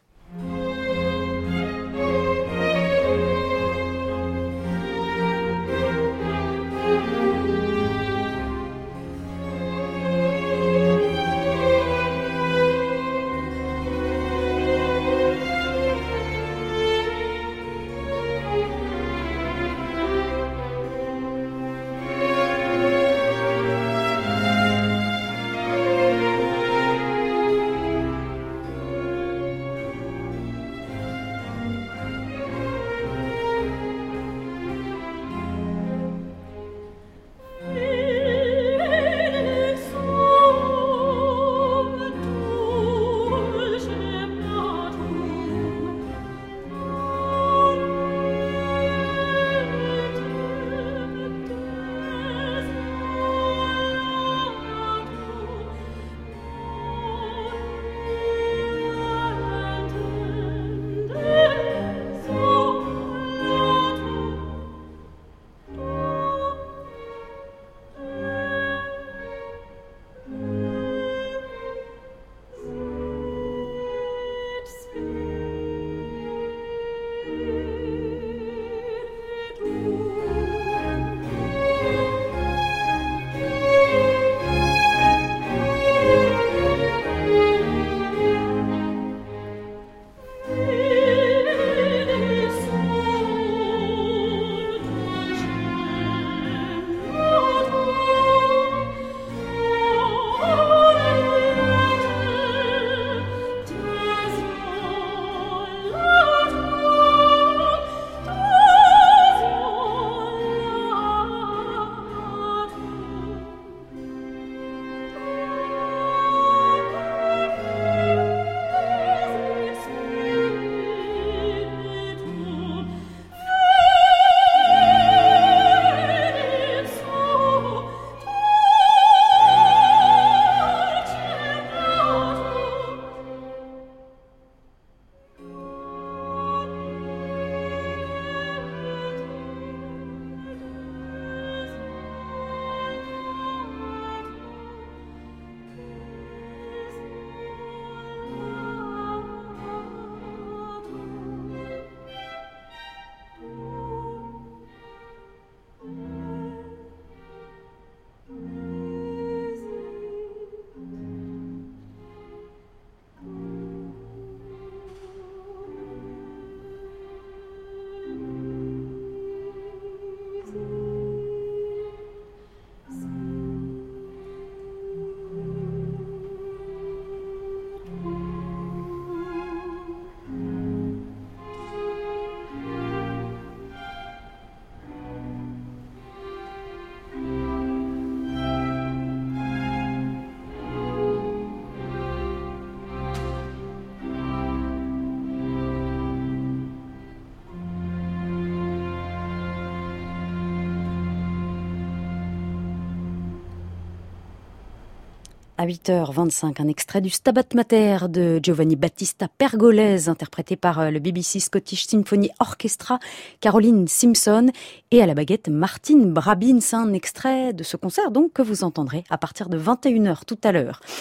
À 8h25, un extrait du Stabat Mater de Giovanni Battista Pergolèse, interprété par le BBC Scottish Symphony Orchestra, Caroline Simpson, et à la baguette Martine Brabin. C'est un extrait de ce concert donc que vous entendrez à partir de 21h tout à l'heure.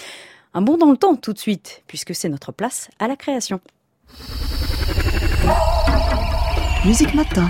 Un bond dans le temps tout de suite, puisque c'est notre place à la création. Musique Matin.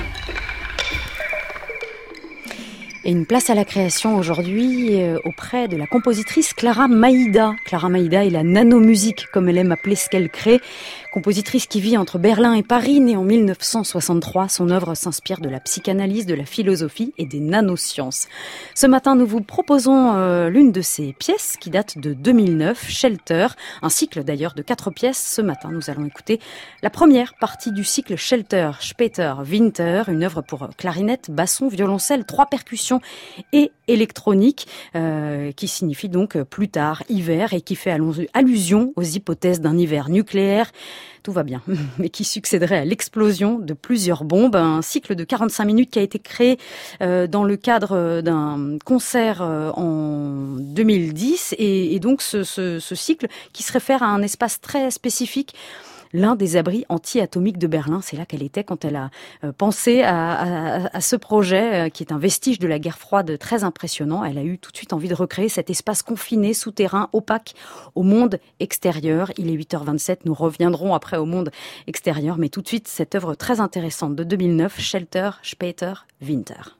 Et une place à la création aujourd'hui auprès de la compositrice Clara Maïda. Clara Maïda est la nanomusique, comme elle aime appeler ce qu'elle crée. Compositrice qui vit entre Berlin et Paris, née en 1963. Son œuvre s'inspire de la psychanalyse, de la philosophie et des nanosciences. Ce matin, nous vous proposons l'une de ses pièces qui date de 2009, Shelter. Un cycle d'ailleurs de 4 pièces. Ce matin, nous allons écouter la première partie du cycle Shelter, Später, Winter, une œuvre pour clarinette, basson, violoncelle, 3 percussions et électronique, qui signifie donc plus tard, hiver, et qui fait allusion aux hypothèses d'un hiver nucléaire. Tout va bien, mais qui succéderait à l'explosion de plusieurs bombes. Un cycle de 45 minutes qui a été créé dans le cadre d'un concert en 2010. Et donc ce cycle qui se réfère à un espace très spécifique, l'un des abris anti-atomiques de Berlin. C'est là qu'elle était quand elle a pensé à ce projet qui est un vestige de la guerre froide très impressionnant. Elle a eu tout de suite envie de recréer cet espace confiné, souterrain, opaque au monde extérieur. Il est 8h27, nous reviendrons après au monde extérieur, mais tout de suite cette œuvre très intéressante de 2009, Shelter, Später, Winter.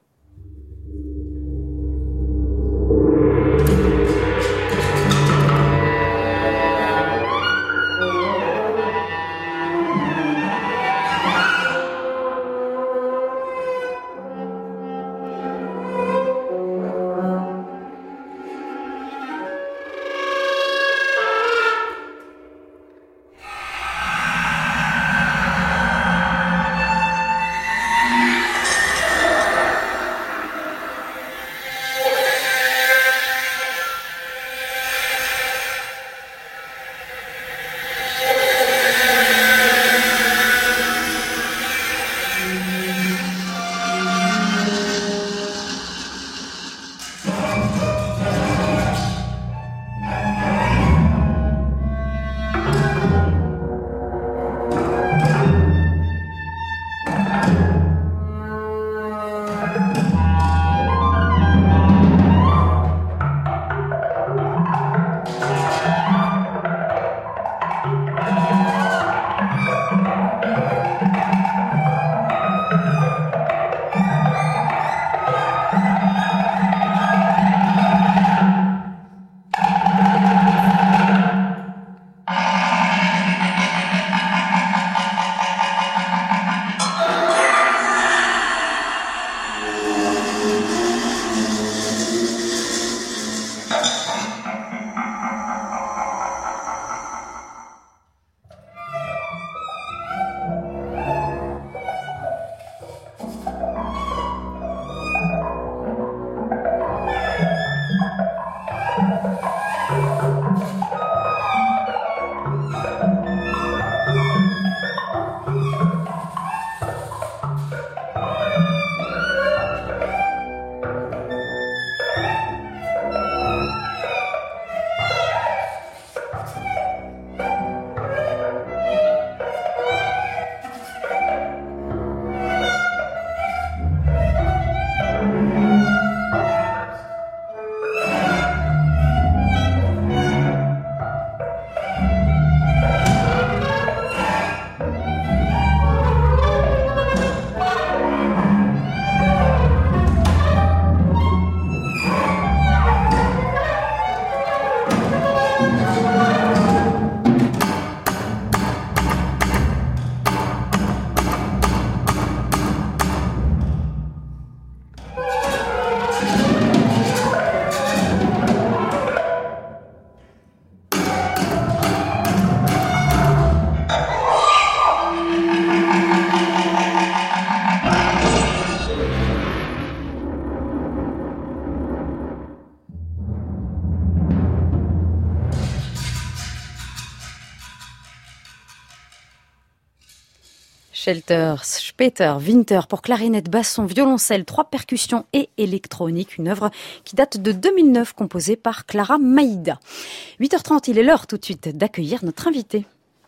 Shelter, Später, Winter pour clarinette, basson, violoncelle, 3 percussions et électronique. Une œuvre qui date de 2009, composée par Clara Maïda. 8h30, il est l'heure tout de suite d'accueillir notre invité.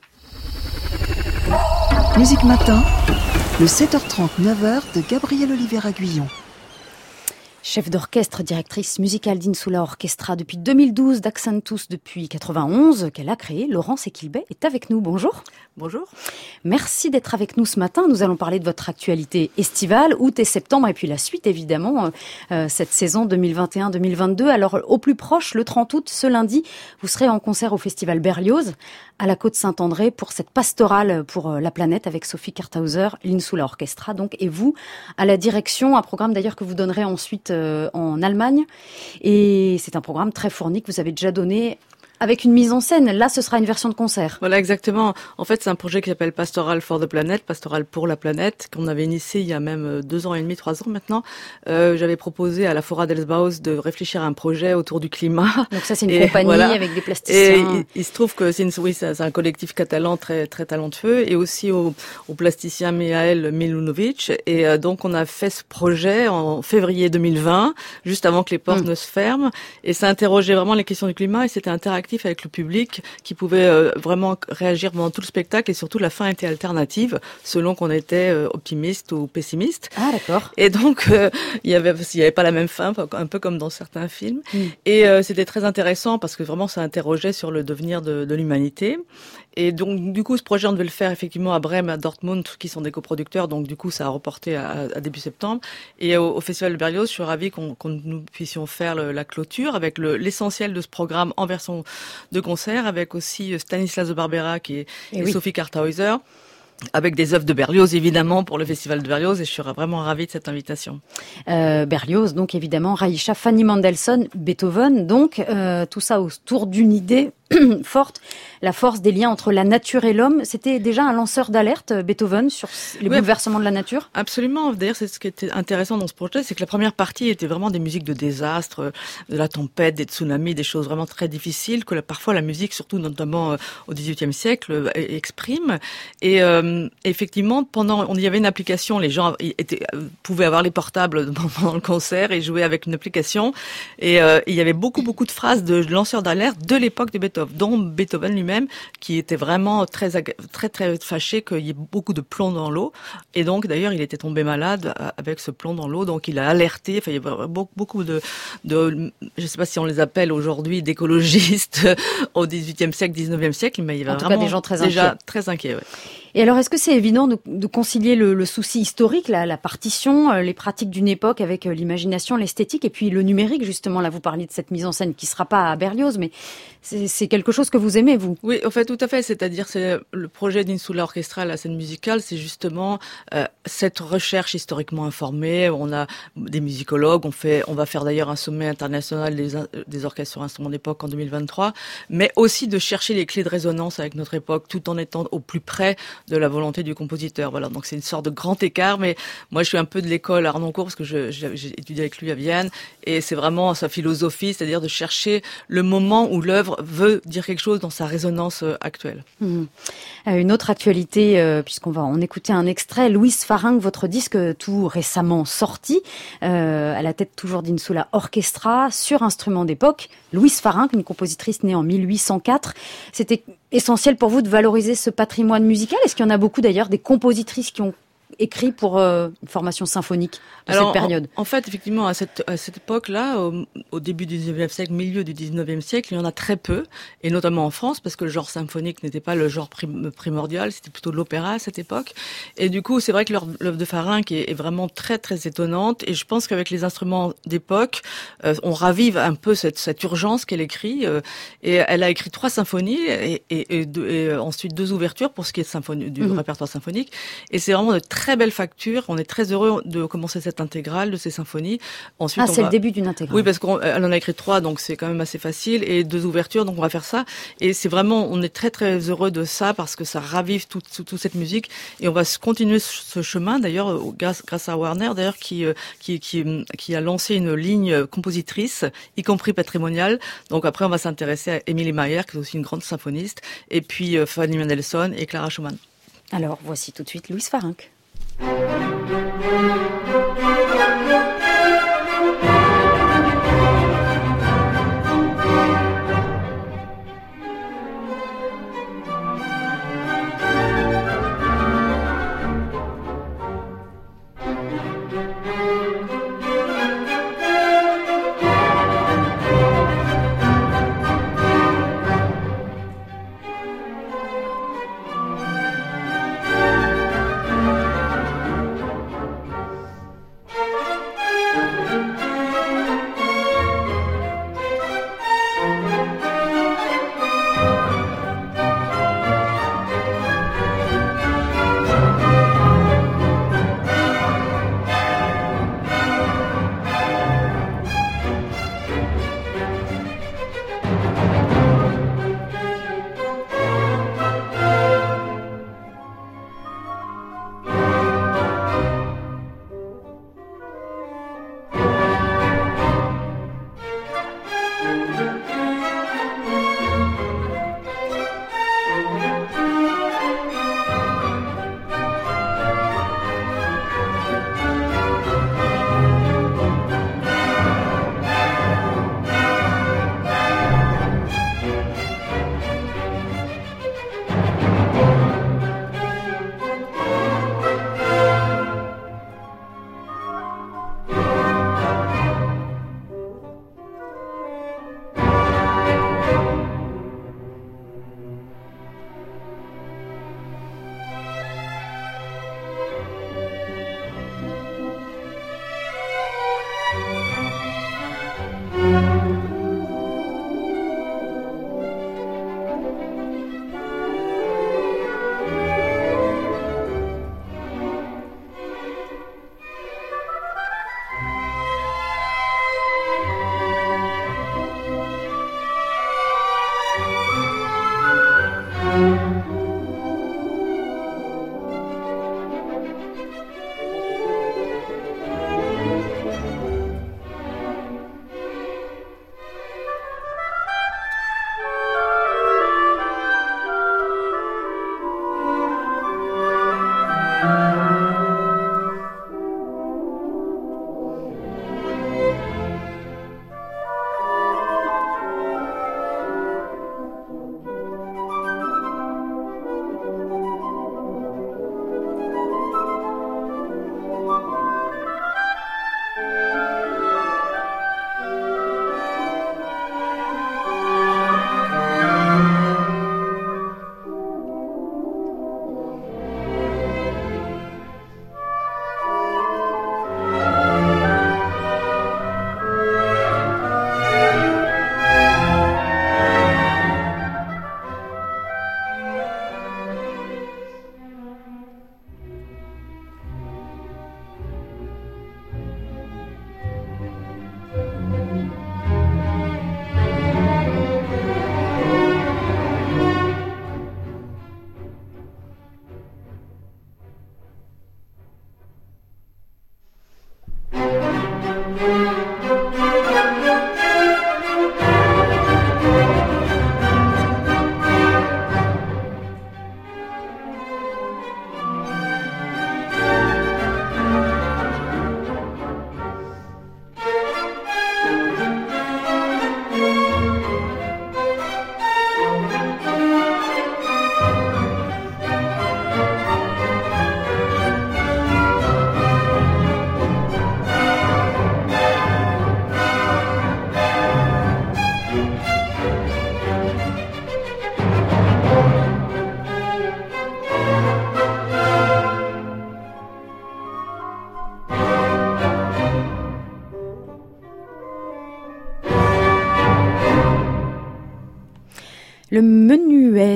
Musique Matin, le 7h30, 9h de Gabriel Olivier Aguillon. Chef d'orchestre, directrice musicale d'Insula Orchestra depuis 2012, d'Accentus depuis 91, qu'elle a créé, Laurence Equilbet est avec nous. Bonjour. Bonjour. Merci d'être avec nous ce matin. Nous allons parler de votre actualité estivale, août et septembre, et puis la suite évidemment, cette saison 2021-2022. Alors au plus proche, le 30 août, ce lundi, vous serez en concert au Festival Berlioz, à la Côte-Saint-André, pour cette pastorale pour la planète avec Sophie Karthauser, l'Insula Orchestra, donc, et vous, à la direction, un programme d'ailleurs que vous donnerez ensuite en Allemagne. Et c'est un programme très fourni que vous avez déjà donné avec une mise en scène. Là, ce sera une version de concert. Voilà, exactement. En fait, c'est un projet qui s'appelle Pastoral for the Planet, Pastoral pour la planète, qu'on avait initié il y a même 2 ans et demi, 3 ans maintenant. J'avais proposé à la Fora dels Baus de réfléchir à un projet autour du climat. Donc ça, c'est une compagnie voilà, avec des plasticiens. Et il se trouve que c'est un collectif catalan très très talentueux, et aussi au plasticien Mihael Milunovic. Et donc, on a fait ce projet en février 2020, juste avant que les portes ne se ferment. Et ça interrogeait vraiment les questions du climat, et c'était interactif avec le public qui pouvait vraiment réagir pendant tout le spectacle, et surtout la fin était alternative selon qu'on était optimiste ou pessimiste. Ah d'accord. Et donc il y avait pas la même fin, un peu comme dans certains films. Et c'était très intéressant parce que vraiment ça interrogeait sur le devenir de l'humanité. Et donc, du coup, ce projet, on devait le faire effectivement à Brême, à Dortmund, qui sont des coproducteurs. Donc, du coup, ça a reporté à début septembre. Et au Festival de Berlioz, je suis ravie qu'on nous puissions faire la clôture avec l'essentiel de ce programme en version de concert, avec aussi Stanislas de Barbera et Sophie Karthauser, avec des œuvres de Berlioz, évidemment, pour le Festival de Berlioz, et je suis vraiment ravie de cette invitation. Berlioz, donc évidemment, Reicha, Fanny Mendelssohn, Beethoven, donc tout ça autour d'une idée forte, la force des liens entre la nature et l'homme. C'était déjà un lanceur d'alerte, Beethoven, sur les bouleversements de la nature? Absolument. D'ailleurs, c'est ce qui était intéressant dans ce projet, c'est que la première partie était vraiment des musiques de désastre, de la tempête, des tsunamis, des choses vraiment très difficiles que parfois la musique, surtout notamment au XVIIIe siècle, exprime. Et effectivement, il y avait une application, les gens pouvaient avoir les portables pendant le concert et jouer avec une application. Et il y avait beaucoup de phrases de lanceurs d'alerte de l'époque de Beethoven, dont Beethoven lui-même, qui était vraiment très fâché qu'il y ait beaucoup de plomb dans l'eau. Et donc, d'ailleurs, il était tombé malade avec ce plomb dans l'eau. Donc, il a alerté. Enfin, il y avait beaucoup de je sais pas si on les appelle aujourd'hui d'écologistes au XVIIIe siècle, XIXe siècle, mais il y avait vraiment des gens très inquiets. Ouais. Et alors, est-ce que c'est évident de concilier le souci historique, la partition, les pratiques d'une époque avec l'imagination, l'esthétique, et puis le numérique, justement? Là, vous parliez de cette mise en scène qui sera pas à Berlioz, mais c'est quelque chose que vous aimez, vous? Oui, en fait, tout à fait. C'est-à-dire, c'est le projet d'Insula Orchestra, la scène musicale, c'est justement cette recherche historiquement informée. On a des musicologues, on va faire d'ailleurs un sommet international des orchestres sur instruments d'époque en 2023, mais aussi de chercher les clés de résonance avec notre époque, tout en étant au plus près de la volonté du compositeur. Voilà, donc c'est une sorte de grand écart, mais moi je suis un peu de l'école Harnoncourt parce que j'ai étudié avec lui à Vienne, et c'est vraiment sa philosophie, c'est-à-dire de chercher le moment où l'œuvre veut dire quelque chose dans sa résonance actuelle. Une autre actualité, puisqu'on écouter un extrait, Louise Farinck, votre disque tout récemment sorti, à la tête toujours d'Insula Orchestra, sur instrument d'époque. Louise Farinck, une compositrice née en 1804. C'était essentiel pour vous de valoriser ce patrimoine musical? Est-ce qu'il y en a beaucoup d'ailleurs des compositrices qui ont écrit pour une formation symphonique de cette période? En fait, effectivement, à cette époque-là, au début du 19e siècle, milieu du 19e siècle, il y en a très peu, et notamment en France, parce que le genre symphonique n'était pas le genre primordial, c'était plutôt de l'opéra à cette époque. Et du coup, c'est vrai que l'œuvre de Farinck est vraiment très, très étonnante, et je pense qu'avec les instruments d'époque, on ravive un peu cette urgence qu'elle écrit, et elle a écrit 3 symphonies, et ensuite 2 ouvertures pour ce qui est du répertoire symphonique, et c'est vraiment de très belle facture. On est très heureux de commencer cette intégrale de ces symphonies. Ensuite, c'est le début d'une intégrale. Oui, parce qu'elle en a écrit 3, donc c'est quand même assez facile, et 2 ouvertures, donc on va faire ça. Et c'est vraiment, on est très très heureux de ça parce que ça ravive toute cette musique, et on va continuer ce chemin d'ailleurs grâce à Warner d'ailleurs qui a lancé une ligne compositrice, y compris patrimoniale. Donc après, on va s'intéresser à Emilie Mayer, qui est aussi une grande symphoniste, et puis Fanny Mendelssohn et Clara Schumann. Alors voici tout de suite Louise Farinck.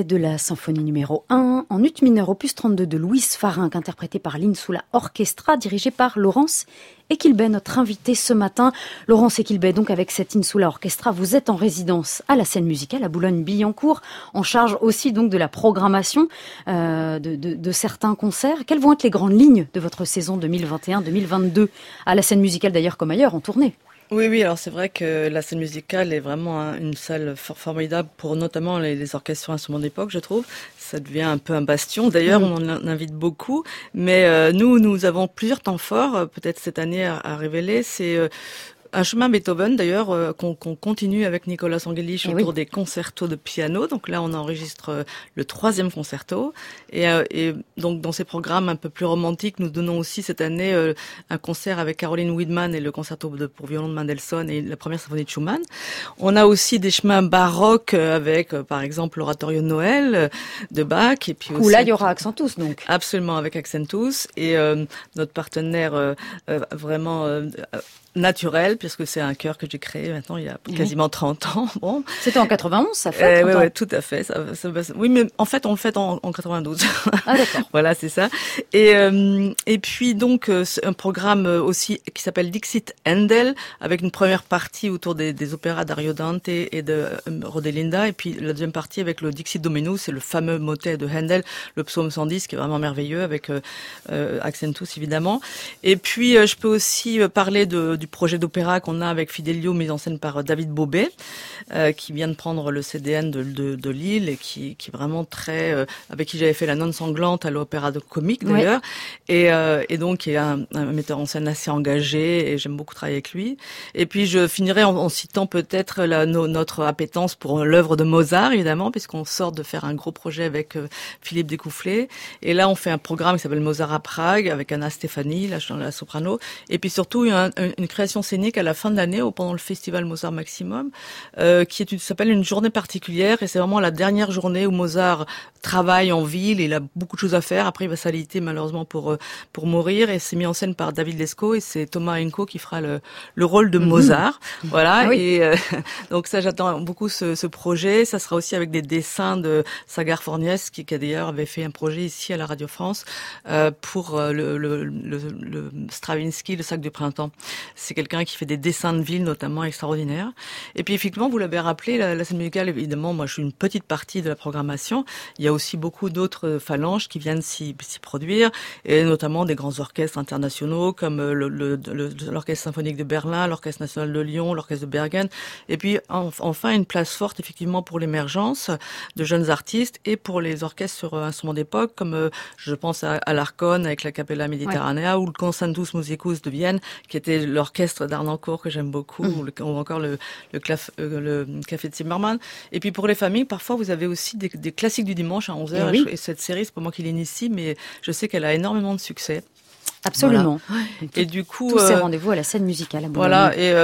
de la symphonie numéro 1 en ut mineur opus 32 de Louise Farinck, interprété par l'Insula Orchestra, dirigé par Laurence Equilbet, notre invité ce matin. Laurence Equilbet, donc avec cette Insula Orchestra, vous êtes en résidence à la scène musicale à Boulogne-Billancourt, en charge aussi donc de la programmation de certains concerts. Quelles vont être les grandes lignes de votre saison 2021-2022 à la scène musicale d'ailleurs comme ailleurs en tournée? Oui, alors c'est vrai que la scène musicale est vraiment une salle formidable pour notamment les orchestres sur instruments d'époque, je trouve. Ça devient un peu un bastion. D'ailleurs, on en invite beaucoup. Mais nous avons plusieurs temps forts, peut-être cette année à révéler. C'est un chemin Beethoven, d'ailleurs, qu'on continue avec Nicolas Angelich autour des concertos de piano. Donc là, on enregistre le 3e concerto. Et donc, dans ces programmes un peu plus romantiques, nous donnons aussi cette année un concert avec Caroline Widman et le concerto pour violon de Mendelssohn et la première symphonie de Schumann. On a aussi des chemins baroques avec, par exemple, l'oratorio de Noël de Bach. Et puis où là, il y aura Accentus, donc. Absolument, avec Accentus. Et notre partenaire vraiment naturel, puisque c'est un chœur que j'ai créé maintenant il y a quasiment 30 ans. Bon. C'était en 91, ça fait 30 ans. Oui, tout à fait. Oui, mais en fait, on le fait en 92. Ah, d'accord. Voilà, c'est ça. Et puis, donc, un programme aussi qui s'appelle Dixit Handel, avec une première partie autour des opéras d'Ario Dante et de Rodelinda, et puis la deuxième partie avec le Dixit Dominus, c'est le fameux motet de Handel, le psaume 110, qui est vraiment merveilleux, avec Accentus, évidemment. Et puis, je peux aussi parler du projet d'opéra qu'on a avec Fidelio, mis en scène par David Bobet, qui vient de prendre le CDN de Lille et qui est vraiment très, avec qui j'avais fait La Nonne sanglante à l'opéra de comique d'ailleurs, et donc qui est un metteur en scène assez engagé et j'aime beaucoup travailler avec lui. Et puis je finirai en citant peut-être notre appétence pour l'œuvre de Mozart, évidemment, puisqu'on sort de faire un gros projet avec Philippe Découfflé, et là on fait un programme qui s'appelle Mozart à Prague avec Anna Stefani, la soprano, et puis surtout une création scénique à la fin de l'année pendant le festival Mozart Maximum, qui s'appelle une journée particulière, et c'est vraiment la dernière journée où Mozart travaille en ville, il a beaucoup de choses à faire, après il va s'aliter malheureusement pour mourir, et c'est mis en scène par David Lescaut, et c'est Thomas Henko qui fera le rôle de Mozart. Voilà, et donc ça j'attends beaucoup ce projet. Ça sera aussi avec des dessins de Sagar Forniès, qui d'ailleurs avait fait un projet ici à la Radio France pour le Stravinsky, le Sac du printemps. C'est quelqu'un qui fait des dessins de ville notamment extraordinaires. Et puis effectivement, vous l'avez rappelé, la scène musicale, évidemment, moi je suis une petite partie de la programmation. Il y a aussi beaucoup d'autres phalanges qui viennent s'y produire, et notamment des grands orchestres internationaux comme l'Orchestre symphonique de Berlin, l'Orchestre national de Lyon, l'Orchestre de Bergen. Et puis enfin une place forte effectivement pour l'émergence de jeunes artistes et pour les orchestres sur instruments d'époque, comme je pense à l'Arconne avec la Capella Mediterranea, ou le Concertus Musicus de Vienne, qui était l'orchestre d'Arnoncourt que j'aime beaucoup, ou encore le Café de Zimmermann. Et puis pour les familles, parfois vous avez aussi des classiques du dimanche à 11h, et cette série, c'est pas moi qui l'initie, mais je sais qu'elle a énormément de succès. Absolument. Voilà. Et du coup, tous ces rendez-vous à la scène musicale à Boulogne. Voilà. Et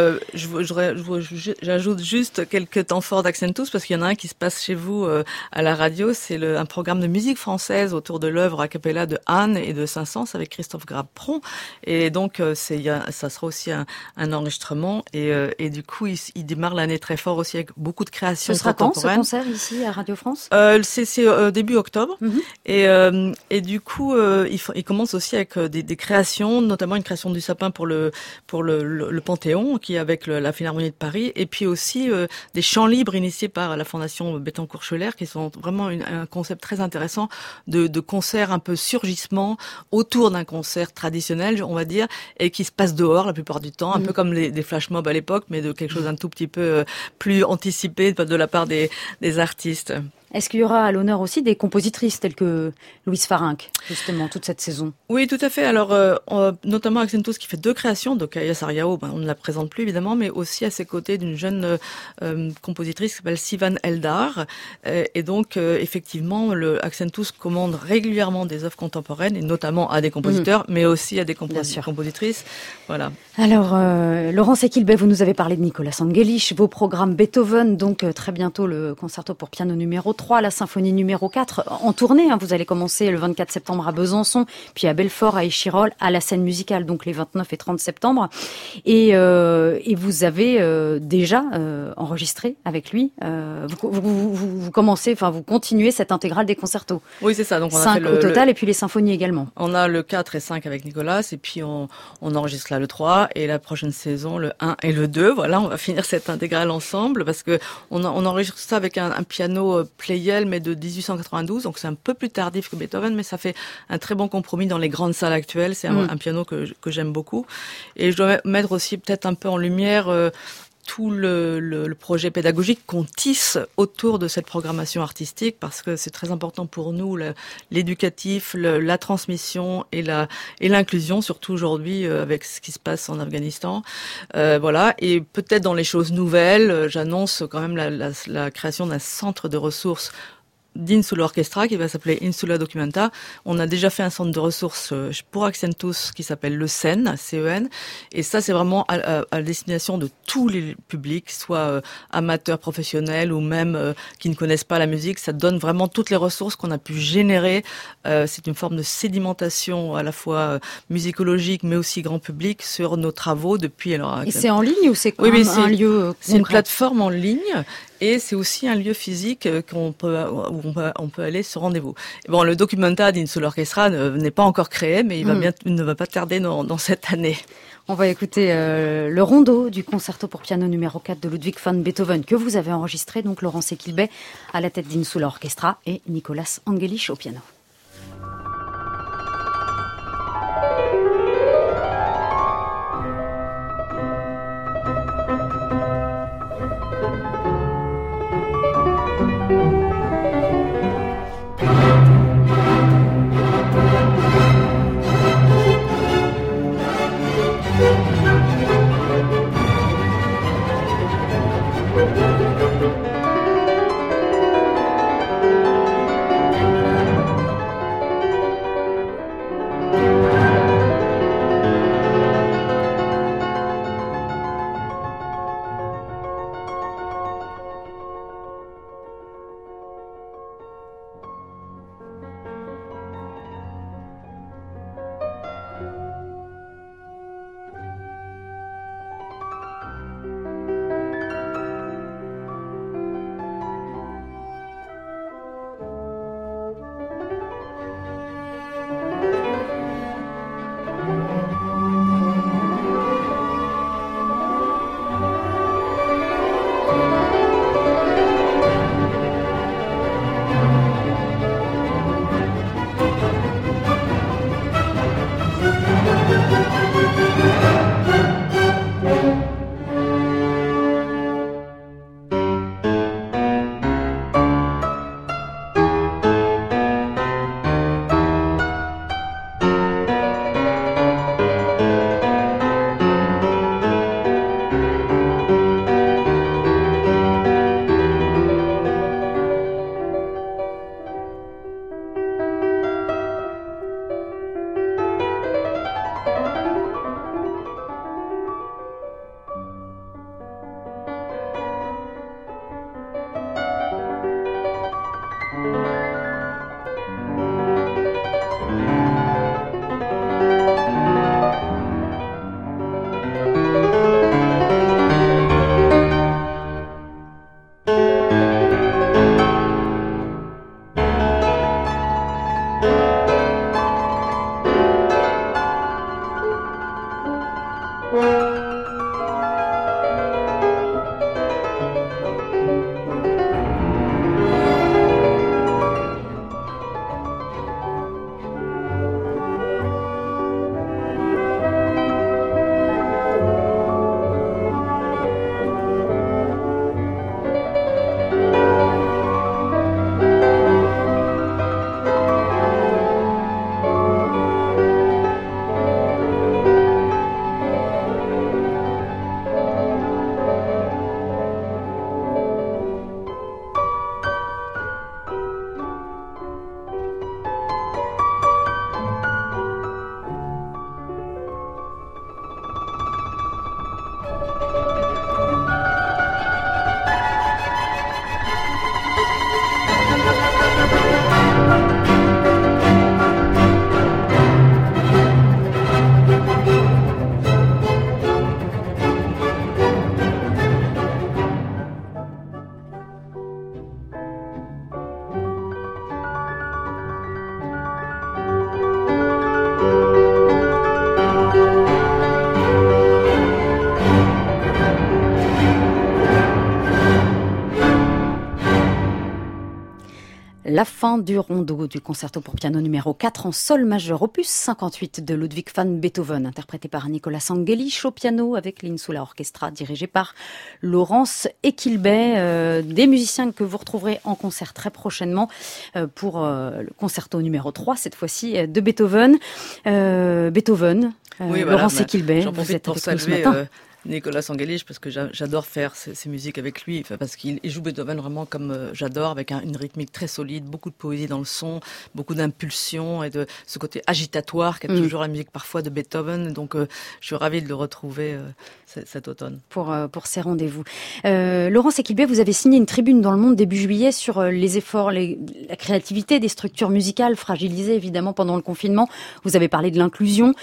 j'ajoute juste quelques temps forts d'Accentus, parce qu'il y en a un qui se passe chez vous à la radio. C'est un programme de musique française autour de l'œuvre a cappella de Anne et de Saint-Saëns avec Christophe Grappron. Et donc ça sera aussi un enregistrement. Et du coup, il démarre l'année très fort aussi avec beaucoup de créations contemporaines. Ce sera quand ce concert ici à Radio France? C'est début octobre. Et du coup, il commence aussi avec des créations, notamment une création du sapin pour le Panthéon, qui est avec la Philharmonie de Paris, et puis aussi des chants libres initiés par la Fondation Bettencourt-Scheuer, qui sont vraiment un concept très intéressant de concert un peu surgissement autour d'un concert traditionnel, on va dire, et qui se passe dehors la plupart du temps, un peu comme des flash mobs à l'époque, mais de quelque chose d'un tout petit peu plus anticipé de la part des artistes. Est-ce qu'il y aura à l'honneur aussi des compositrices telles que Louise Farinck, justement, toute cette saison? Oui, tout à fait. Alors, notamment Accentus qui fait 2 créations, donc Aya Sariao, on ne la présente plus évidemment, mais aussi à ses côtés d'une jeune compositrice qui s'appelle Sivan Eldar. Et donc, effectivement, Accentus commande régulièrement des œuvres contemporaines, et notamment à des compositeurs, mais aussi à des compositrices. Voilà. Alors, Laurence Equilbet, vous nous avez parlé de Nicolas Angelich, vos programmes Beethoven, donc très bientôt le concerto pour piano numéro 3. 3, la symphonie numéro 4, en tournée. Vous allez commencer le 24 septembre à Besançon, puis à Belfort, à Échirol, à la scène musicale, donc les 29 et 30 septembre. Et vous avez déjà enregistré avec lui. Vous commencez, vous continuez cette intégrale des concertos. Oui, c'est ça. Donc on 5 a fait au total, et puis les symphonies également. On a le 4 et 5 avec Nicolas, et puis on enregistre là le 3, et la prochaine saison, le 1 et le 2. Voilà, on va finir cette intégrale ensemble, parce que on enregistre ça avec un piano Pleyel, mais de 1892, donc c'est un peu plus tardif que Beethoven, mais ça fait un très bon compromis dans les grandes salles actuelles. C'est un piano que j'aime beaucoup. Et je dois mettre aussi peut-être un peu en lumière tout le projet pédagogique qu'on tisse autour de cette programmation artistique, parce que c'est très important pour nous, l'éducatif, la transmission et l'inclusion, surtout aujourd'hui avec ce qui se passe en Afghanistan. Voilà. Et peut-être dans les choses nouvelles, j'annonce quand même la création d'un centre de ressources d'Insula Orchestra qui va s'appeler Insula Documenta. On a déjà fait un centre de ressources pour Accentus qui s'appelle le CEN, C-E-N, et ça c'est vraiment à destination de tous les publics, soit amateurs, professionnels ou même qui ne connaissent pas la musique. Ça donne vraiment toutes les ressources qu'on a pu générer. C'est une forme de sédimentation à la fois musicologique mais aussi grand public sur nos travaux depuis. Alors, et c'est en ligne ou c'est un lieu C'est une plateforme en ligne. Et c'est aussi un lieu physique où on peut aller ce rendez-vous. Bon, le Documenta d'Insula Orchestra n'est pas encore créé, mais il ne va pas tarder dans cette année. On va écouter le rondo du concerto pour piano numéro 4 de Ludwig van Beethoven que vous avez enregistré, donc Laurent Sequilbet à la tête d'Insula Orchestra et Nicolas Angelich au piano. La fin du rondo du concerto pour piano numéro 4 en sol majeur, opus 58 de Ludwig van Beethoven, interprété par Nicolas Angelich au piano avec l'Insula Orchestra, dirigé par Laurence Ekilbey. Des musiciens que vous retrouverez en concert très prochainement pour le concerto numéro 3, cette fois-ci de Beethoven. Oui, Laurence Ekilbey, j'en vous profite êtes pour avec nous ce saluer matin. Nicolas Angelich, parce que j'adore faire ces musiques avec lui, parce qu'il joue Beethoven vraiment comme j'adore, avec une rythmique très solide, beaucoup de poésie dans le son, beaucoup d'impulsion et de ce côté agitatoire qu'a toujours la musique parfois de Beethoven. Donc je suis ravie de le retrouver cet automne. Pour ces rendez-vous. Laurence Ekilbey, vous avez signé une tribune dans Le Monde début juillet sur les efforts, la créativité des structures musicales fragilisées évidemment pendant le confinement. Vous avez parlé de l'inclusion,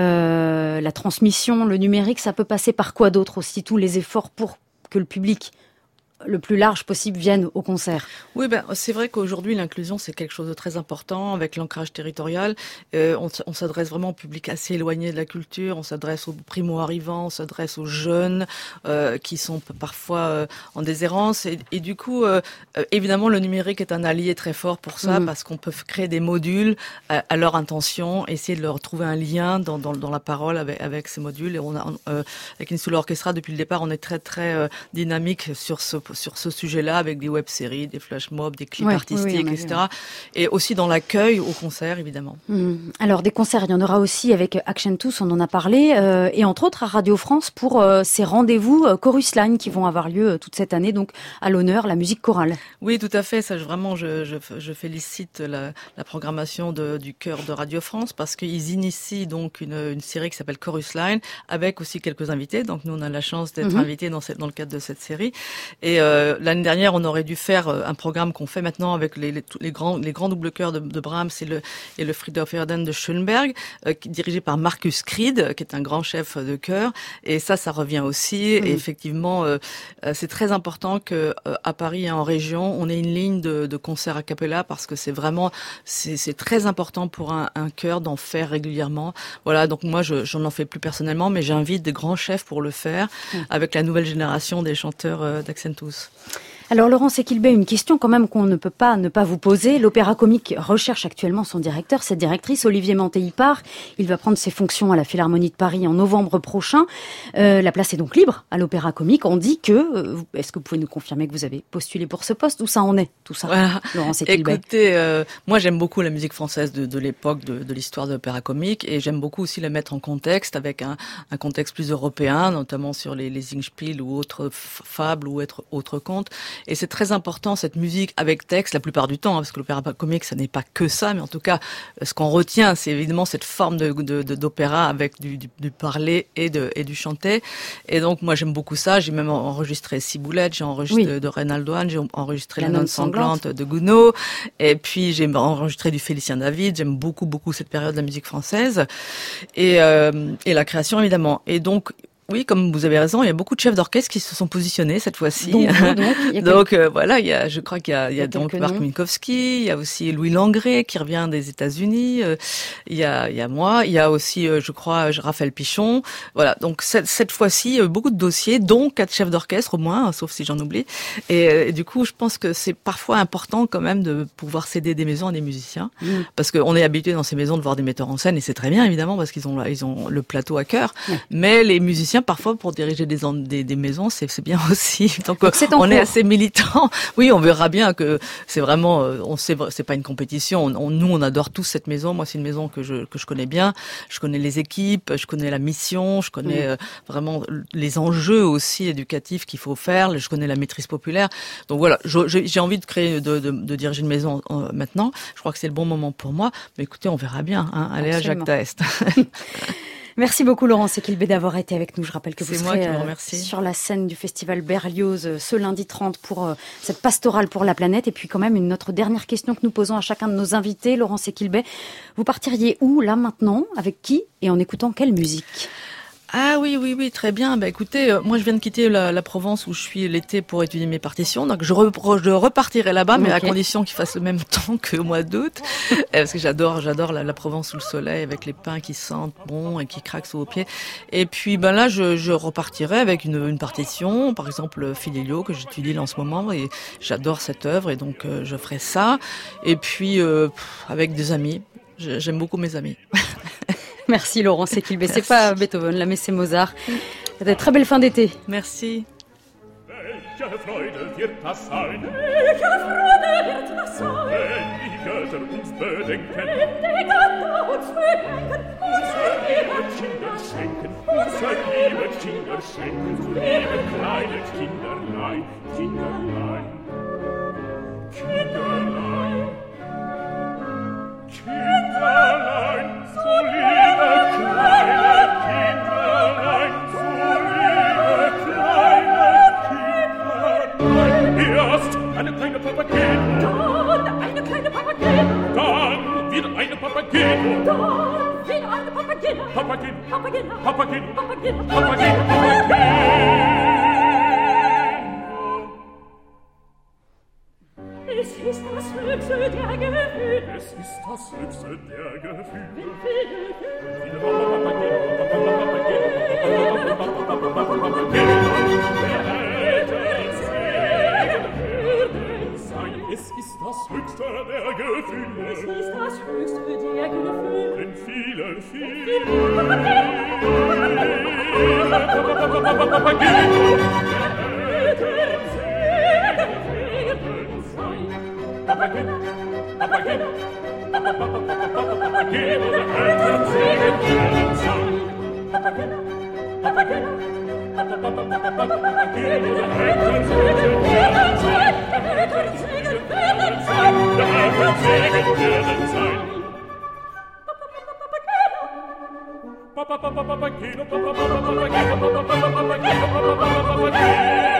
la transmission, le numérique, ça peut passer par quoi d'autre aussi, tous les efforts pour que le public le plus large possible vienne au concert. Oui, c'est vrai qu'aujourd'hui l'inclusion c'est quelque chose de très important avec l'ancrage territorial. On s'adresse vraiment au public assez éloigné de la culture, on s'adresse aux primo-arrivants, on s'adresse aux jeunes qui sont parfois en déshérence et du coup évidemment le numérique est un allié très fort pour ça parce qu'on peut créer des modules à leur intention, essayer de leur trouver un lien dans la parole avec ces modules. Et on a avec Insula Orchestra depuis le départ on est très très dynamique sur ce sujet-là, avec des web-séries, des flash-mobs, des clips artistiques, etc. Et aussi dans l'accueil au concert, évidemment. Alors, des concerts, il y en aura aussi avec Action Tous, on en a parlé, et entre autres à Radio France pour ces rendez-vous Chorus Line qui vont avoir lieu toute cette année, donc à l'honneur, la musique chorale. Oui, tout à fait. Ça, vraiment, je félicite la programmation du chœur de Radio France parce qu'ils initient donc une série qui s'appelle Chorus Line avec aussi quelques invités. Donc, nous, on a la chance d'être invités dans le cadre de cette série. Et l'année dernière, on aurait dû faire un programme qu'on fait maintenant avec les grands doubles chœurs de Brahms et le Friedhofsorden de Schönberg, dirigé par Marcus Creed, qui est un grand chef de chœur. Et ça revient aussi. Et effectivement, c'est très important que à Paris et en région, on ait une ligne de concerts a cappella parce que c'est très important pour un chœur d'en faire régulièrement. Voilà, donc moi, j'en fais plus personnellement, mais j'invite des grands chefs pour le faire avec la nouvelle génération des chanteurs d'Accentus. Alors Laurence Ekilbey, une question quand même qu'on ne peut pas ne pas vous poser. L'Opéra Comique recherche actuellement son directeur, cette directrice, Olivier Mantet part. Il va prendre ses fonctions à la Philharmonie de Paris en novembre prochain. La place est donc libre à l'Opéra Comique. On dit que, est-ce que vous pouvez nous confirmer que vous avez postulé pour ce poste? Où ça en est, tout ça, voilà. Laurence Ekilbey? Écoutez, moi j'aime beaucoup la musique française de l'époque, de l'histoire de l'Opéra Comique, et j'aime beaucoup aussi la mettre en contexte, avec un contexte plus européen, notamment sur les Singspiel ou autres fables ou autres contes. Et c'est très important, cette musique avec texte, la plupart du temps, parce que l'opéra comique, ça n'est pas que ça, mais en tout cas, ce qu'on retient, c'est évidemment cette forme d'opéra avec du parler et du chanter. Et donc, moi, j'aime beaucoup ça. J'ai même enregistré Ciboulette, j'ai enregistré de Reynaldo Hahn, j'ai enregistré La Nonne sanglante de Gounod, et puis j'ai enregistré du Félicien David. J'aime beaucoup, beaucoup cette période de la musique française. Et la création, évidemment. Et donc, oui, comme vous avez raison, il y a beaucoup de chefs d'orchestre qui se sont positionnés cette fois-ci. Donc voilà, je crois qu'il y a donc Marc Minkowski, il y a aussi Louis Langrée qui revient des États-Unis, il y a moi, il y a aussi, je crois, Raphaël Pichon. Voilà, donc cette fois-ci, beaucoup de dossiers, dont 4 chefs d'orchestre au moins, sauf si j'en oublie. Et du coup, je pense que c'est parfois important quand même de pouvoir céder des maisons à des musiciens, parce qu'on est habitué dans ces maisons de voir des metteurs en scène, et c'est très bien évidemment parce qu'ils ont le plateau à cœur. Mais les musiciens parfois pour diriger des maisons, c'est bien aussi. Donc on est assez militants. Oui, on verra bien que c'est vraiment, c'est pas une compétition. Nous, on adore tous cette maison. Moi, c'est une maison que je connais bien. Je connais les équipes, je connais la mission, je connais vraiment les enjeux aussi éducatifs qu'il faut faire. Je connais la maîtrise populaire. Donc voilà, j'ai envie de créer, de diriger une maison maintenant. Je crois que c'est le bon moment pour moi. Mais écoutez, on verra bien. Allez à Jacques Taest. Merci beaucoup Laurence Ekilbey d'avoir été avec nous. Je rappelle que vous serez sur la scène du festival Berlioz ce lundi 30 pour cette pastorale pour la planète. Et puis quand même notre dernière question que nous posons à chacun de nos invités. Laurence Ekilbey, vous partiriez où là maintenant? Avec qui? Et en écoutant quelle musique? Ah oui, très bien. Bah écoutez, moi je viens de quitter la Provence où je suis l'été pour étudier mes partitions, donc je repartirai là-bas, mais à condition qu'il fasse le même temps qu'au mois d'août, parce que j'adore la Provence sous le soleil avec les pins qui sentent bon et qui craquent sous vos pieds. Et puis ben là, je repartirai avec une partition, par exemple Fidelio que j'étudie là en ce moment, et j'adore cette œuvre et donc je ferai ça. Et puis avec des amis, j'aime beaucoup mes amis. Merci Laurence Equilbé. C'est pas Beethoven, là, mais c'est Mozart. C'était très belle fin d'été. Merci. Welche Freude wird das sein? Welche Freude wird das sein? Wenn die Götter uns bedenken. Die Götter uns bedenken. Unser liebe Kinder schenken. Unser liebe Kinder schenken. Zu liebe kleine Kinderlein. Kinderlein. Kinderlein. Kinderlein. So liebe kleine Kinderlein. So liebe kleine Erst eine kleine Papageno, dann eine kleine Papageno, dann wieder eine Papageno, dann wieder eine Papageno, Papageno, Papageno, Papageno, Papageno, Papageno, Papageno. Es ist das höchste der Gefühle, es ist das höchste der Gefühle. Es ist das höchste der Gefühle. Es ist das höchste der Gefühle. Denn viele, viele Papageno, Papageno, Papageno, der Eltern Segen werden sein. Papageno, Papageno, Papageno, der Eltern Segen werden sein. Der Eltern Segen werden sein. Der Eltern Segen werden sein. Papageno, Papageno, Papageno, Papageno.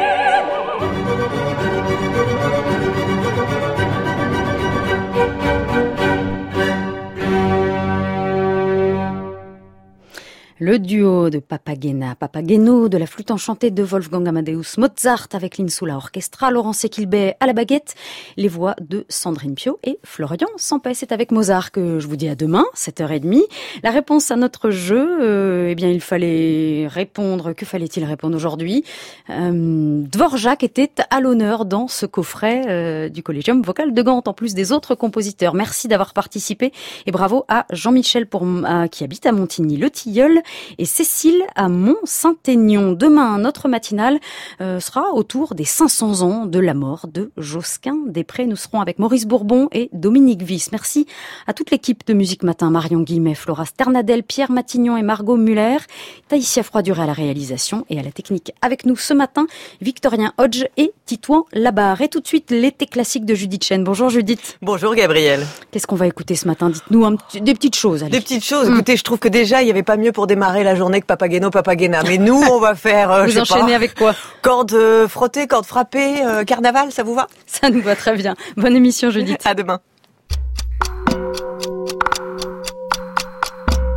Le duo de Papageno de la flûte enchantée de Wolfgang Amadeus Mozart avec l'Insula Orchestra, Laurence Equilbé à la baguette, les voix de Sandrine Piau et Florian Sampey. C'est avec Mozart que je vous dis à demain, 7h30. La réponse à notre jeu, eh bien il fallait répondre, que fallait-il répondre aujourd'hui? Dvorak était à l'honneur dans ce coffret du Collégium Vocal de Gand, en plus des autres compositeurs. Merci d'avoir participé et bravo à Jean-Michel qui habite à Montigny-le-Tilleul et Cécile à Mont-Saint-Aignan. Demain, notre matinale sera autour des 500 ans de la mort de Josquin-des-Prés. Nous serons avec Maurice Bourbon et Dominique Wyss. Merci à toute l'équipe de Musique Matin, Marion Guillemet, Flora Sternadel, Pierre Matignon et Margot Muller, Taïsia Froiduré à la réalisation et à la technique. Avec nous ce matin, Victorien Hodge et Titouan Labarre. Et tout de suite, l'été classique de Judith Chen. Bonjour Judith. Bonjour Gabrielle. Qu'est-ce qu'on va écouter ce matin? Dites-nous des petites choses. Allez. Des petites choses. Écoutez, je trouve que déjà, il n'y avait pas mieux pour démarrer la journée que Papageno, Papagena. Mais nous, on va faire, vous enchaînez avec quoi? Cordes frottées, cordes frappées, carnaval, ça vous va? Ça nous va très bien. Bonne émission Judith. À demain.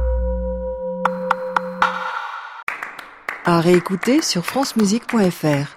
À réécouter sur francemusique.fr.